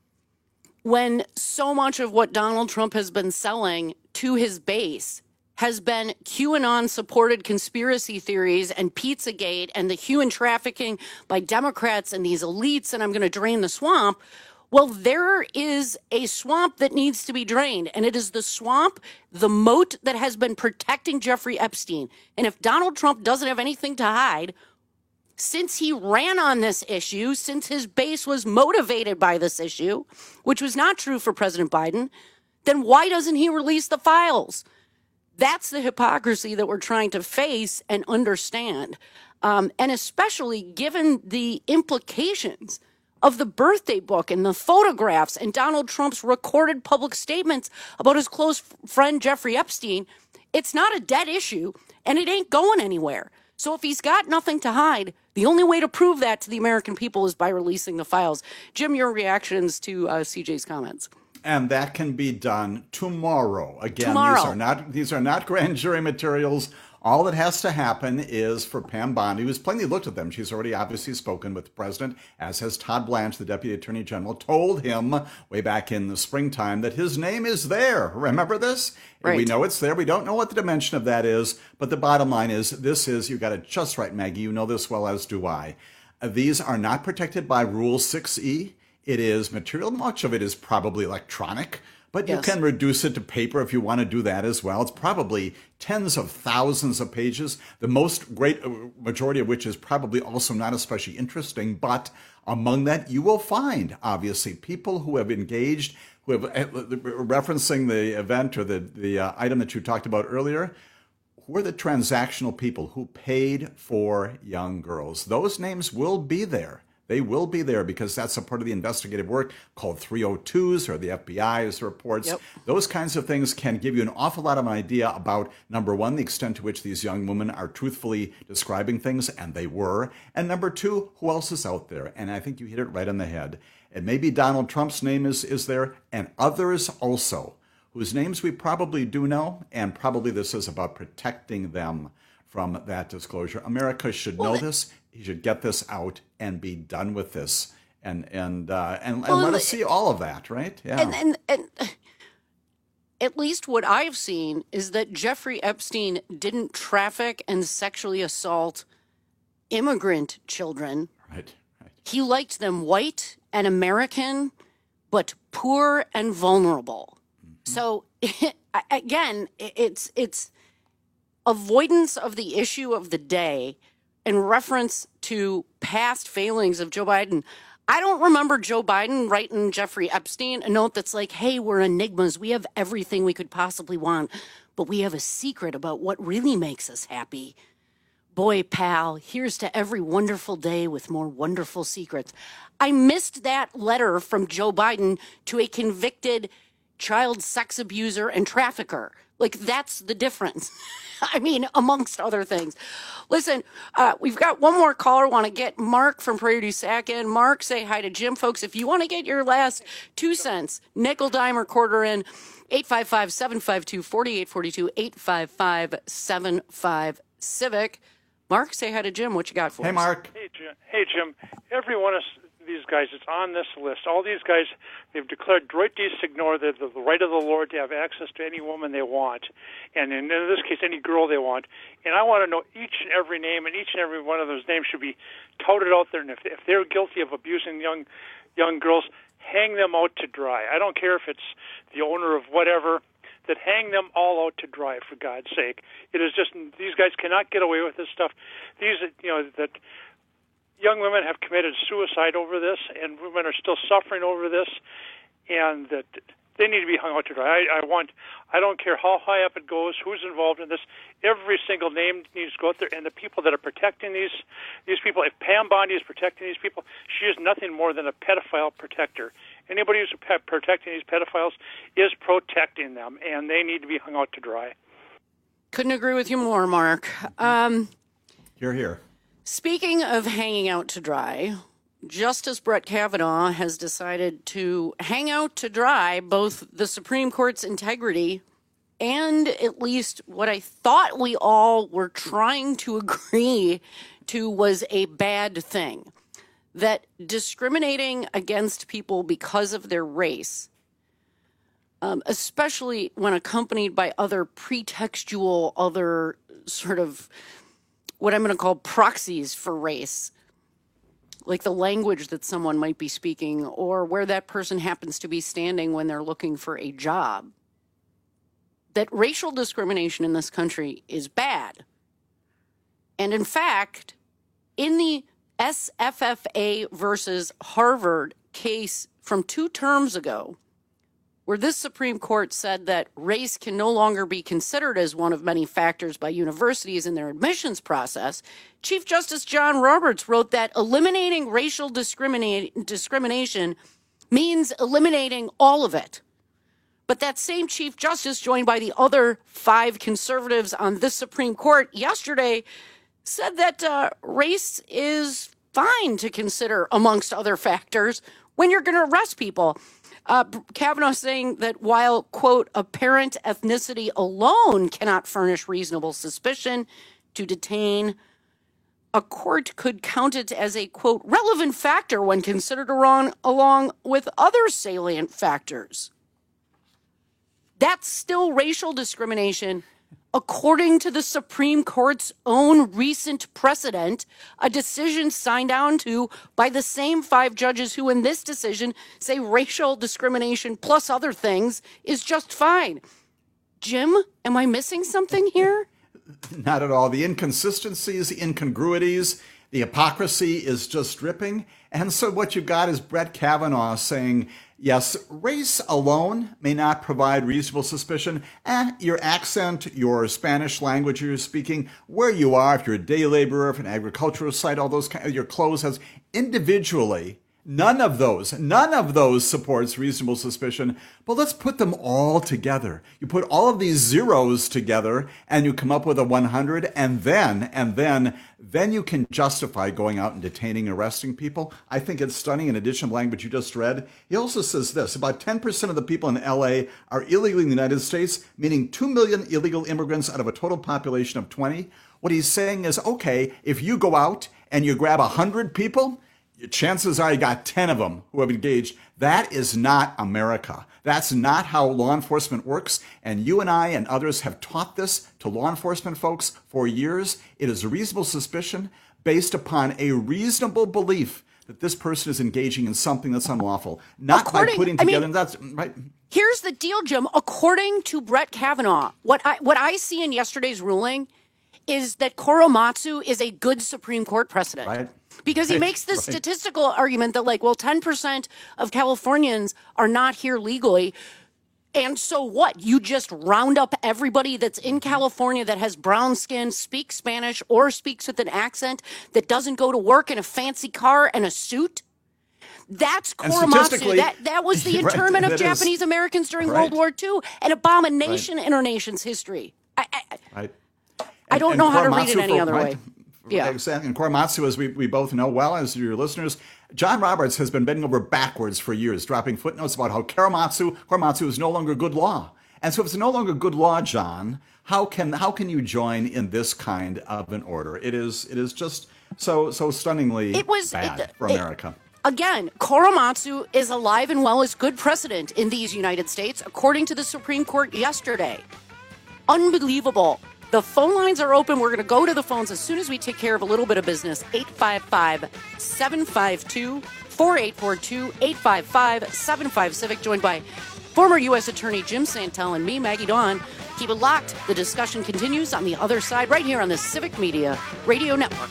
S20: when so much of what Donald Trump has been selling to his base has been QAnon-supported conspiracy theories and Pizzagate and the human trafficking by Democrats and these elites, and I'm going to drain the swamp. Well, there is a swamp that needs to be drained, and it is the swamp, the moat that has been protecting Jeffrey Epstein. And if Donald Trump doesn't have anything to hide, since he ran on this issue, since his base was motivated by this issue, which was not true for President Biden, then why doesn't he release the files? That's the hypocrisy that we're trying to face and understand, um, and especially given the implications of the birthday book and the photographs and Donald Trump's recorded public statements about his close friend Jeffrey Epstein. It's not a dead issue, and it ain't going anywhere. So if he's got nothing to hide, the only way to prove that to the American people is by releasing the files. Jim, your reactions to uh, C J's comments.
S15: And that can be done tomorrow. Again,
S20: tomorrow.
S15: these are not these are not grand jury materials. All that has to happen is for Pam Bondi, who's plainly looked at them. She's already obviously spoken with the president, as has Todd Blanche, the deputy attorney general, told him way back in the springtime that his name is there. Remember this?
S20: Right.
S15: We know it's there. We don't know what the dimension of that is. But the bottom line is this is, you got it just right, Maggie. You know this well, as do I. These are not protected by Rule six E. It is material. Much of it is probably electronic, but you
S20: Yes.
S15: can reduce it to paper if you want to do that as well. It's probably tens of thousands of pages, the most great majority of which is probably also not especially interesting. But among that, you will find, obviously, people who have engaged, who have, referencing the event or the, the uh, item that you talked about earlier, who are the transactional people who paid for young girls. Those names will be there. They will be there because that's a part of the investigative work called three oh twos or the F B I's reports.
S20: Yep.
S15: Those kinds of things can give you an awful lot of an idea about, number one, the extent to which these young women are truthfully describing things, and they were. And number two, who else is out there? And I think you hit it right on the head. And maybe Donald Trump's name is, is there, and others also, whose names we probably do know, and probably this is about protecting them from that disclosure. America should know this. He should get this out and be done with this, and and uh, and,
S20: Well,
S15: and let us see all of that, right? Yeah.
S20: And, and, and at least what I've seen is that Jeffrey Epstein didn't traffic and sexually assault immigrant children.
S15: Right, right.
S20: He liked them white and American, but poor and vulnerable. Mm-hmm. So again, it's it's avoidance of the issue of the day in reference to past failings of Joe Biden. I don't remember Joe Biden writing Jeffrey Epstein a note that's like, hey, we're enigmas. We have everything we could possibly want, but we have a secret about what really makes us happy. Boy, pal, here's to every wonderful day with more wonderful secrets. I missed that letter from Joe Biden to a convicted child sex abuser and trafficker. Like, that's the difference. I mean, amongst other things. Listen, uh, we've got one more caller. Want to get Mark from Prairie du Sac in. Mark, say hi to Jim. Folks, if you want to get your last two cents, nickel, dime, or quarter in, eight five five, seven five two, four eight four two, eight five five, seven five, Civic. Mark, say hi to Jim. What you got for
S15: hey,
S20: us?
S15: Hey, Mark.
S19: Hey, Jim. Hey, Jim. Every one of these guys is on this list. All these guys, they've declared droit de signor, the, the, the right of the Lord to have access to any woman they want, and in, in this case, any girl they want. And I want to know each and every name, and each and every one of those names should be touted out there. And if, if they're guilty of abusing young young girls, hang them out to dry. I don't care if it's the owner of whatever, that hang them all out to dry, for God's sake. It is just, these guys cannot get away with this stuff. These, you know, that young women have committed suicide over this, and women are still suffering over this, and that they need to be hung out to dry. I, I want, I don't care how high up it goes, who's involved in this. Every single name needs to go out there, and the people that are protecting these these people. If Pam Bondi is protecting these people, she is nothing more than a pedophile protector. Anybody who's pe- protecting these pedophiles is protecting them, and they need to be hung out to dry.
S20: Couldn't agree with you more, Mark. Um,
S15: Hear, hear.
S20: Speaking of hanging out to dry, Justice Brett Kavanaugh has decided to hang out to dry both the Supreme Court's integrity and at least what I thought we all were trying to agree to was a bad thing. That discriminating against people because of their race, um, especially when accompanied by other pretextual, other sort of what I'm going to call proxies for race, like the language that someone might be speaking or where that person happens to be standing when they're looking for a job, that racial discrimination in this country is bad. And in fact, in the S F F A versus Harvard case from two terms ago, where this Supreme Court said that race can no longer be considered as one of many factors by universities in their admissions process, Chief Justice John Roberts wrote that eliminating racial discriminate, discrimination means eliminating all of it. But that same Chief Justice, joined by the other five conservatives on this Supreme Court yesterday, said that uh, race is fine to consider amongst other factors when you're going to arrest people. Uh, Kavanaugh saying that while, quote, apparent ethnicity alone cannot furnish reasonable suspicion to detain, a court could count it as a, quote, relevant factor when considered along, along with other salient factors. That's still racial discrimination, according to the Supreme Court's own recent precedent, a decision signed on to by the same five judges who in this decision say racial discrimination plus other things is just fine. Jim, am I missing something here?
S15: Not at all. The inconsistencies, the incongruities, the hypocrisy is just dripping. And so what you've got is Brett Kavanaugh saying, yes, race alone may not provide reasonable suspicion. Eh, your accent, your Spanish language you're speaking, where you are, if you're a day laborer, if an agricultural site, all those kind of, your clothes has individually, none of those, none of those supports reasonable suspicion. But let's put them all together. You put all of these zeros together and you come up with a one hundred, and then, and then, then you can justify going out and detaining and arresting people. I think it's stunning. In addition to the language you just read, he also says this: about ten percent of the people in L A are illegally in the United States, meaning two million illegal immigrants out of a total population of twenty. What he's saying is, okay, if you go out and you grab one hundred people, chances are you got ten of them who have engaged. That is not America. That's not how law enforcement works. And you and I and others have taught this to law enforcement folks for years. It is a reasonable suspicion based upon a reasonable belief that this person is engaging in something that's unlawful, not
S20: According,
S15: by putting together.
S20: I mean,
S15: that's right.
S20: Here's the deal, Jim. According to Brett Kavanaugh, what I what I see in yesterday's ruling is that Korematsu is a good Supreme Court precedent.
S15: Right.
S20: Because he makes this right. statistical argument that, like, well, ten percent of Californians are not here legally. And so what? You just round up everybody that's in California that has brown skin, speaks Spanish, or speaks with an accent, that doesn't go to work in a fancy car and a suit? That's Korematsu. That, that was the internment right, of Japanese is. Americans during right. World War Two, an abomination right. in our nation's history. I, I,
S15: right.
S20: and, I don't know how to read it any
S15: for,
S20: other
S15: right.
S20: way. Yeah.
S15: Exactly. And Korematsu, as we, we both know well, as your listeners, John Roberts has been bending over backwards for years, dropping footnotes about how Korematsu, Korematsu is no longer good law. And so if it's no longer good law, John, how can how can you join in this kind of an order? It is it is just so so stunningly
S20: it was,
S15: bad
S20: it,
S15: for America.
S20: It, again, Korematsu is alive and well as good precedent in these United States, according to the Supreme Court yesterday. Unbelievable. The phone lines are open. We're going to go to the phones as soon as we take care of a little bit of business. eight five five, seven five two, four eight four two, eight five five, seven five Civic, joined by former U S Attorney Jim Santel and me, Maggie Dawn. Keep it locked. The discussion continues on the other side, right here on the Civic Media Radio Network.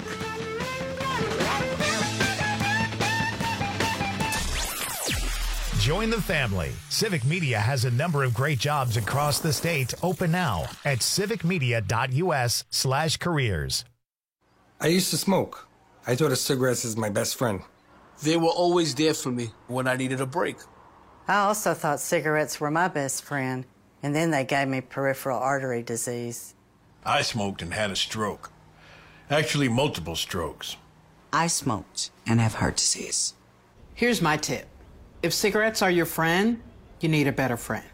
S3: Join the family. Civic Media has a number of great jobs across the state open now at civicmedia.us slash careers.
S8: I used to smoke. I thought of cigarettes as my best friend.
S9: They were always there for me when I needed a break.
S10: I also thought cigarettes were my best friend, and then they gave me peripheral artery disease.
S11: I smoked and had a stroke. Actually, multiple strokes.
S13: I smoked and have heart disease.
S12: Here's my tip. If cigarettes are your friend, you need a better friend.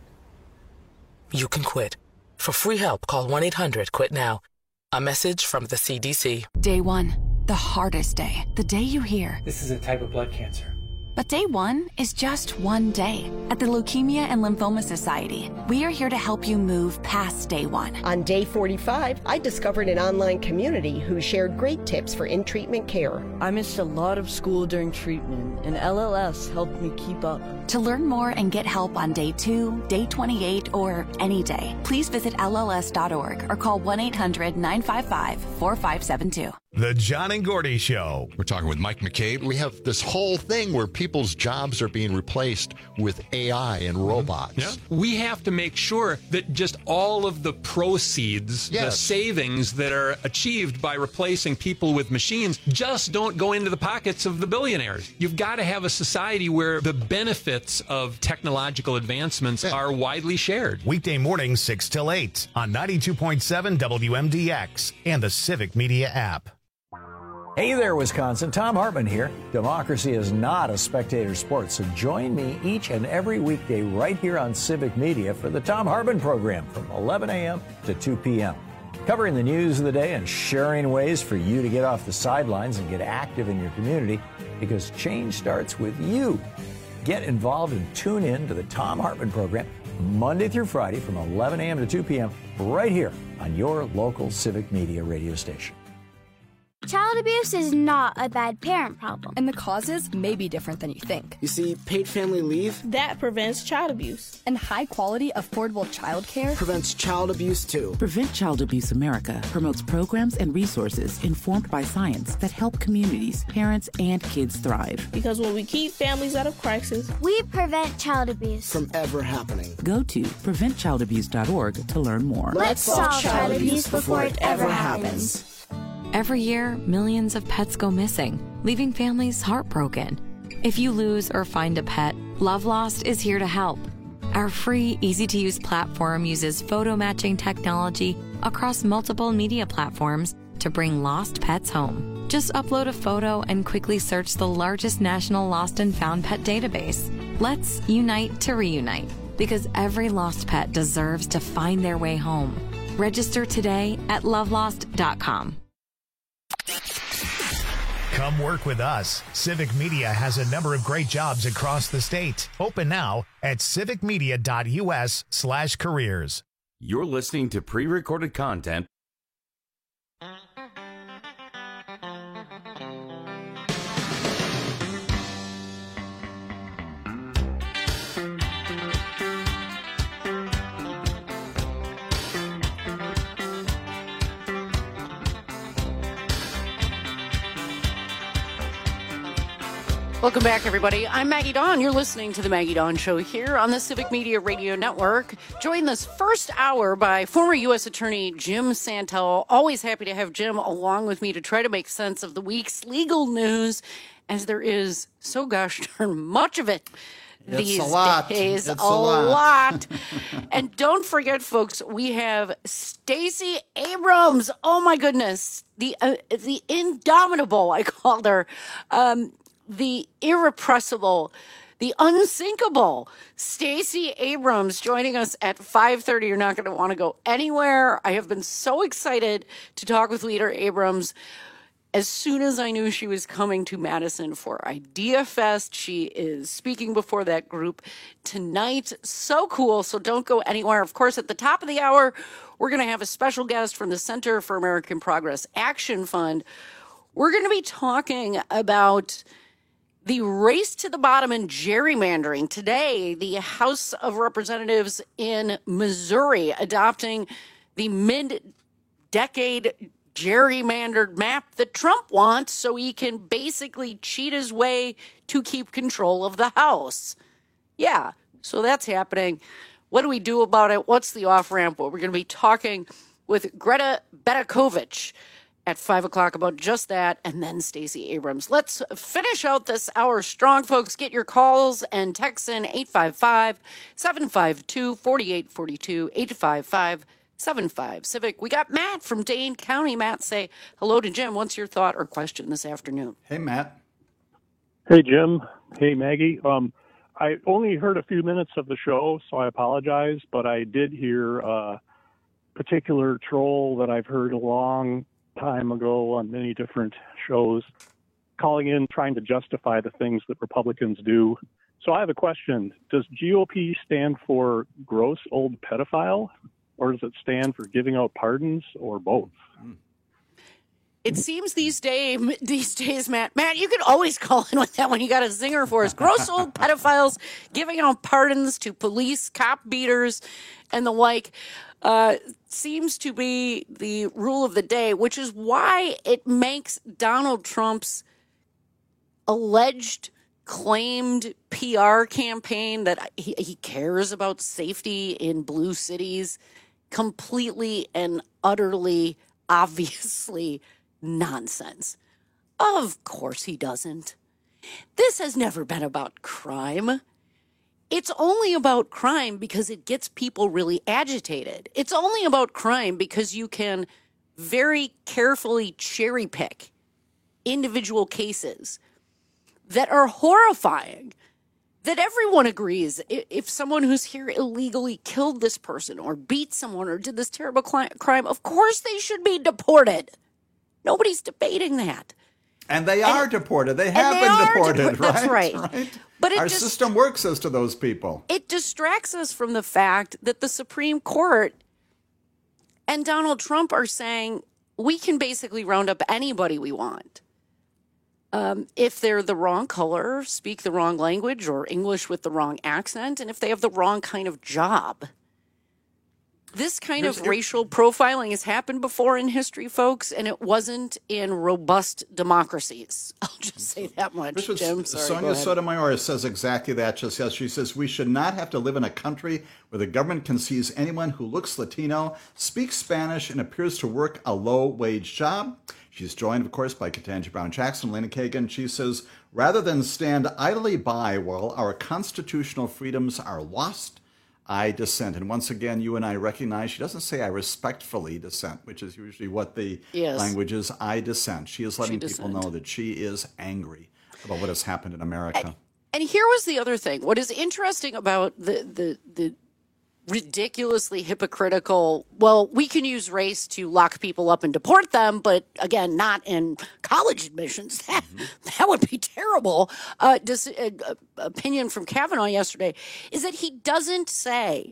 S13: You can quit. For free help, call one eight hundred quit now. A message from the C D C.
S14: Day one, the hardest day. The day you hear,
S5: this is a type of blood cancer.
S14: But day one is just one day. At the Leukemia and Lymphoma Society, we are here to help you move past day one.
S2: On day forty-five, I discovered an online community who shared great tips for in-treatment care.
S17: I missed a lot of school during treatment, and L L S helped me keep up.
S14: To learn more and get help on day two, day twenty-eight, or any day, please visit L L S dot org or call one eight hundred nine five five four five seven two.
S3: The John and Gordy Show.
S21: We're talking with Mike McCabe. We have this whole thing where people's jobs are being replaced with A I and robots.
S22: Yeah. We have to make sure that just all of the proceeds,
S21: yes.
S22: the savings that are achieved by replacing people with machines just don't go into the pockets of the billionaires. You've got to have a society where the benefits of technological advancements yeah. are widely shared.
S3: Weekday mornings, six till eight on ninety-two point seven W M D X and the Civic Media app.
S23: Hey there, Wisconsin. Tom Hartman here. Democracy is not a spectator sport, so join me each and every weekday right here on Civic Media for the Tom Hartman program from eleven a.m. to two p.m. Covering the news of the day and sharing ways for you to get off the sidelines and get active in your community, because change starts with you. Get involved and tune in to the Tom Hartman program Monday through Friday from eleven a.m. to two p.m. right here on your local Civic Media radio station.
S24: Child abuse is not a bad parent problem.
S26: And the causes may be different than you think.
S9: You see, paid family leave,
S26: that prevents child abuse. And high-quality, affordable child care
S9: prevents child abuse, too.
S27: Prevent Child Abuse America promotes programs and resources informed by science that help communities, parents, and kids thrive.
S26: Because when we keep families out of crisis,
S24: we prevent child abuse
S9: from ever happening.
S27: Go to prevent child abuse dot org to learn more.
S24: Let's solve child abuse before it ever happens.
S28: Every year, millions of pets go missing, leaving families heartbroken. If you lose or find a pet, Love Lost is here to help. Our free, easy-to-use platform uses photo matching technology across multiple media platforms to bring lost pets home. Just upload a photo and quickly search the largest national lost and found pet database. Let's unite to reunite, because every lost pet deserves to find their way home. Register today at love lost dot com.
S3: Come work with us. Civic Media has a number of great jobs across the state. Open now at civicmedia.us slash careers.
S18: You're listening to pre-recorded content.
S20: Welcome back, everybody. I'm Maggie Dawn. You're listening to The Maggie Dawn Show here on the Civic Media Radio Network. Joined this first hour by former U S Attorney Jim Santel. Always happy to have Jim along with me to try to make sense of the week's legal news, as there is so gosh darn much of it these
S15: it's a lot.
S20: days.
S15: It's
S20: a,
S15: a lot.
S20: lot. And don't forget, folks, we have Stacey Abrams. Oh, my goodness. The, uh, the indomitable, I called her. Um, the irrepressible, the unsinkable Stacey Abrams joining us at five thirty. You're not going to want to go anywhere. I have been so excited to talk with Leader Abrams. As soon as I knew she was coming to Madison for Idea Fest, she is speaking before that group tonight. So cool. So don't go anywhere. Of course, at the top of the hour, we're going to have a special guest from the Center for American Progress Action Fund. We're going to be talking about the race to the bottom in gerrymandering. Today, the House of Representatives in Missouri adopting the mid-decade gerrymandered map that Trump wants so he can basically cheat his way to keep control of the House. Yeah, so that's happening. What do we do about it? What's the off-ramp? Well, we're going to be talking with Greta Betakovich at five o'clock about just that, and then Stacey Abrams. Let's finish out this hour strong, folks. Get your calls and texts in eight five five, seven five two, four eight four two, eight five five, seven five Civic. We got Matt from Dane County. Matt, say hello to Jim. What's your thought or question this afternoon?
S15: Hey, Matt.
S1: Hey, Jim. Hey, Maggie. Um, I only heard a few minutes of the show, so I apologize, but I did hear a particular troll that I've heard a long time ago on many different shows calling in, trying to justify the things that Republicans do. So I have a question. Does G O P stand for gross old pedophile, or does it stand for giving out pardons, or both?
S20: It seems these days, these days, Matt, Matt, you can always call in with that one. You got a zinger for us. Gross old pedophiles giving out pardons to police, cop beaters, and the like. Uh, seems to be the rule of the day, which is why it makes Donald Trump's alleged, claimed P R campaign that he, he cares about safety in blue cities completely and utterly, obviously nonsense. Of course he doesn't. This has never been about crime. It's only about crime because it gets people really agitated. It's only about crime because you can very carefully cherry pick individual cases that are horrifying, that everyone agrees if someone who's here illegally killed this person or beat someone or did this terrible crime, of course they should be deported. Nobody's debating that.
S15: And they are and, deported. They have
S20: they
S15: been deported,
S20: deport-
S15: right?
S20: That's right.
S15: right?
S20: But it
S15: Our
S20: just,
S15: system works as to those people.
S20: It distracts us from the fact that the Supreme Court and Donald Trump are saying we can basically round up anybody we want. Um, if they're the wrong color, speak the wrong language, or English with the wrong accent, and if they have the wrong kind of job. This kind Here's, of racial profiling has happened before in history, folks, and it wasn't in robust democracies. I'll just say that much, Jim. Sorry,
S15: Sonia Sotomayor says exactly that just yes. She says, we should not have to live in a country where the government can seize anyone who looks Latino, speaks Spanish, and appears to work a low-wage job. She's joined, of course, by Ketanji Brown Jackson, Lena Kagan. She says, rather than stand idly by while our constitutional freedoms are lost, I dissent. And once again, you and I recognize, she doesn't say I respectfully dissent, which is usually what the yes. language is. I dissent. She is letting she people know that she is angry about what has happened in America.
S20: And, and here was the other thing. What is interesting about the, the, the ridiculously hypocritical, well, we can use race to lock people up and deport them, but again, not in college admissions. That, mm-hmm. that would be terrible. Uh, dis, uh, uh, opinion from Kavanaugh yesterday is that he doesn't say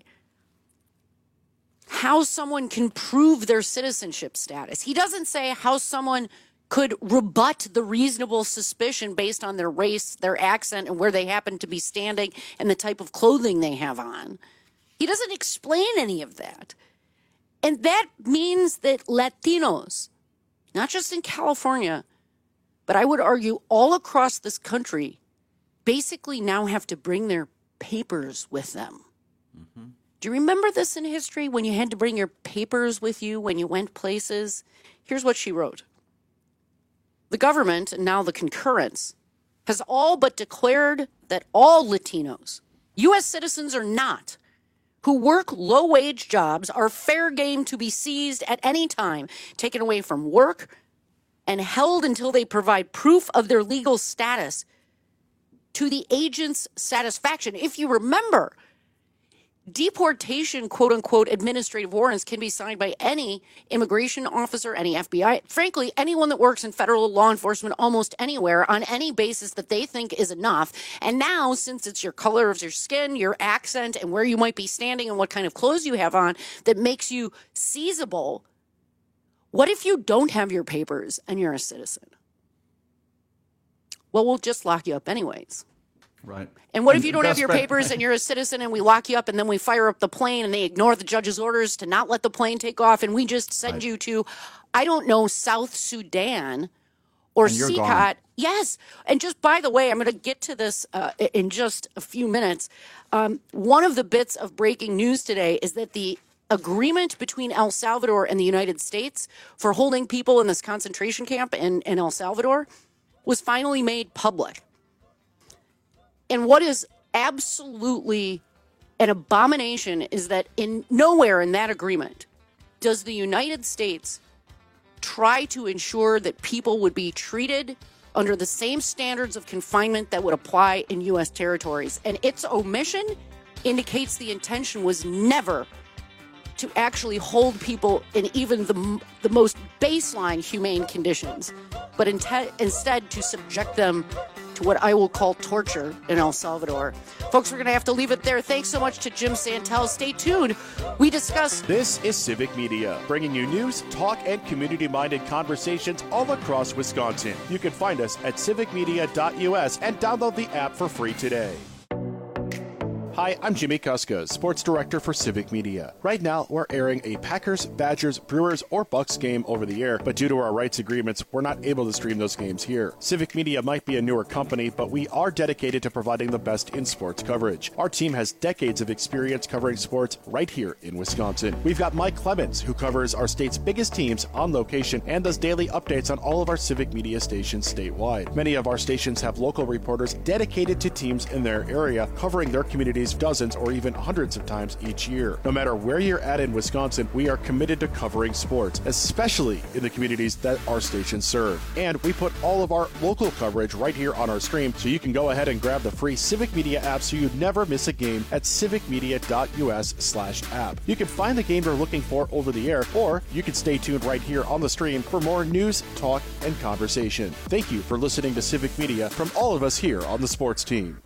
S20: how someone can prove their citizenship status. He doesn't say how someone could rebut the reasonable suspicion based on their race, their accent, and where they happen to be standing and the type of clothing they have on. He doesn't explain any of that. And that means that Latinos, not just in California, but I would argue all across this country, basically now have to bring their papers with them. Mm-hmm. Do you remember this in history when you had to bring your papers with you when you went places? Here's what she wrote. The government, and now the concurrence, has all but declared that all Latinos, U S citizens or not, who work low-wage jobs are fair game to be seized at any time, taken away from work, and held until they provide proof of their legal status to the agent's satisfaction. If you remember, deportation, quote-unquote, administrative warrants can be signed by any immigration officer, any F B I, frankly, anyone that works in federal law enforcement almost anywhere on any basis that they think is enough. And now, since it's your color of your skin, your accent, and where you might be standing and what kind of clothes you have on that makes you seizable, what if you don't have your papers and you're a citizen? Well, we'll just lock you up anyways.
S15: Right.
S20: And what if you don't have your papers and you're a citizen and we lock you up and then we fire up the plane and they ignore the judge's orders to not let the plane take off and we just send right. you to, I don't know, South Sudan or
S15: And you're
S20: C
S15: gone.
S20: COT. Yes. And just by the way, I'm going to get to this uh, in just a few minutes. Um, one of the bits of breaking news today is that the agreement between El Salvador and the United States for holding people in this concentration camp in, in El Salvador was finally made public. And what is absolutely an abomination is that in nowhere in that agreement does the United States try to ensure that people would be treated under the same standards of confinement that would apply in U S territories. And its omission indicates the intention was never to actually hold people in even the, the most baseline humane conditions, but inte- instead to subject them to what I will call torture in El Salvador. Folks, we're going to have to leave it there. Thanks so much to Jim Santel. Stay tuned. We discuss...
S4: This is Civic Media, bringing you news, talk, and community-minded conversations all across Wisconsin. You can find us at civic media dot U S and download the app for free today. Hi, I'm Jimmy Kuska, Sports Director for Civic Media. Right now, we're airing a Packers, Badgers, Brewers, or Bucks game over the air, but due to our rights agreements, we're not able to stream those games here. Civic Media might be a newer company, but we are dedicated to providing the best in sports coverage. Our team has decades of experience covering sports right here in Wisconsin. We've got Mike Clemens, who covers our state's biggest teams on location and does daily updates on all of our Civic Media stations statewide. Many of our stations have local reporters dedicated to teams in their area, covering their communities dozens or even hundreds of times each year. No matter where you're at in Wisconsin, we are committed to covering sports, especially in the communities that our stations serve. And we put all of our local coverage right here on our stream, so you can go ahead and grab the free Civic Media app so you never miss a game at civic media dot U S slash app. You can find the game you're looking for over the air, or you can stay tuned right here on the stream for more news, talk, and conversation. Thank you for listening to Civic Media from all of us here on the sports team.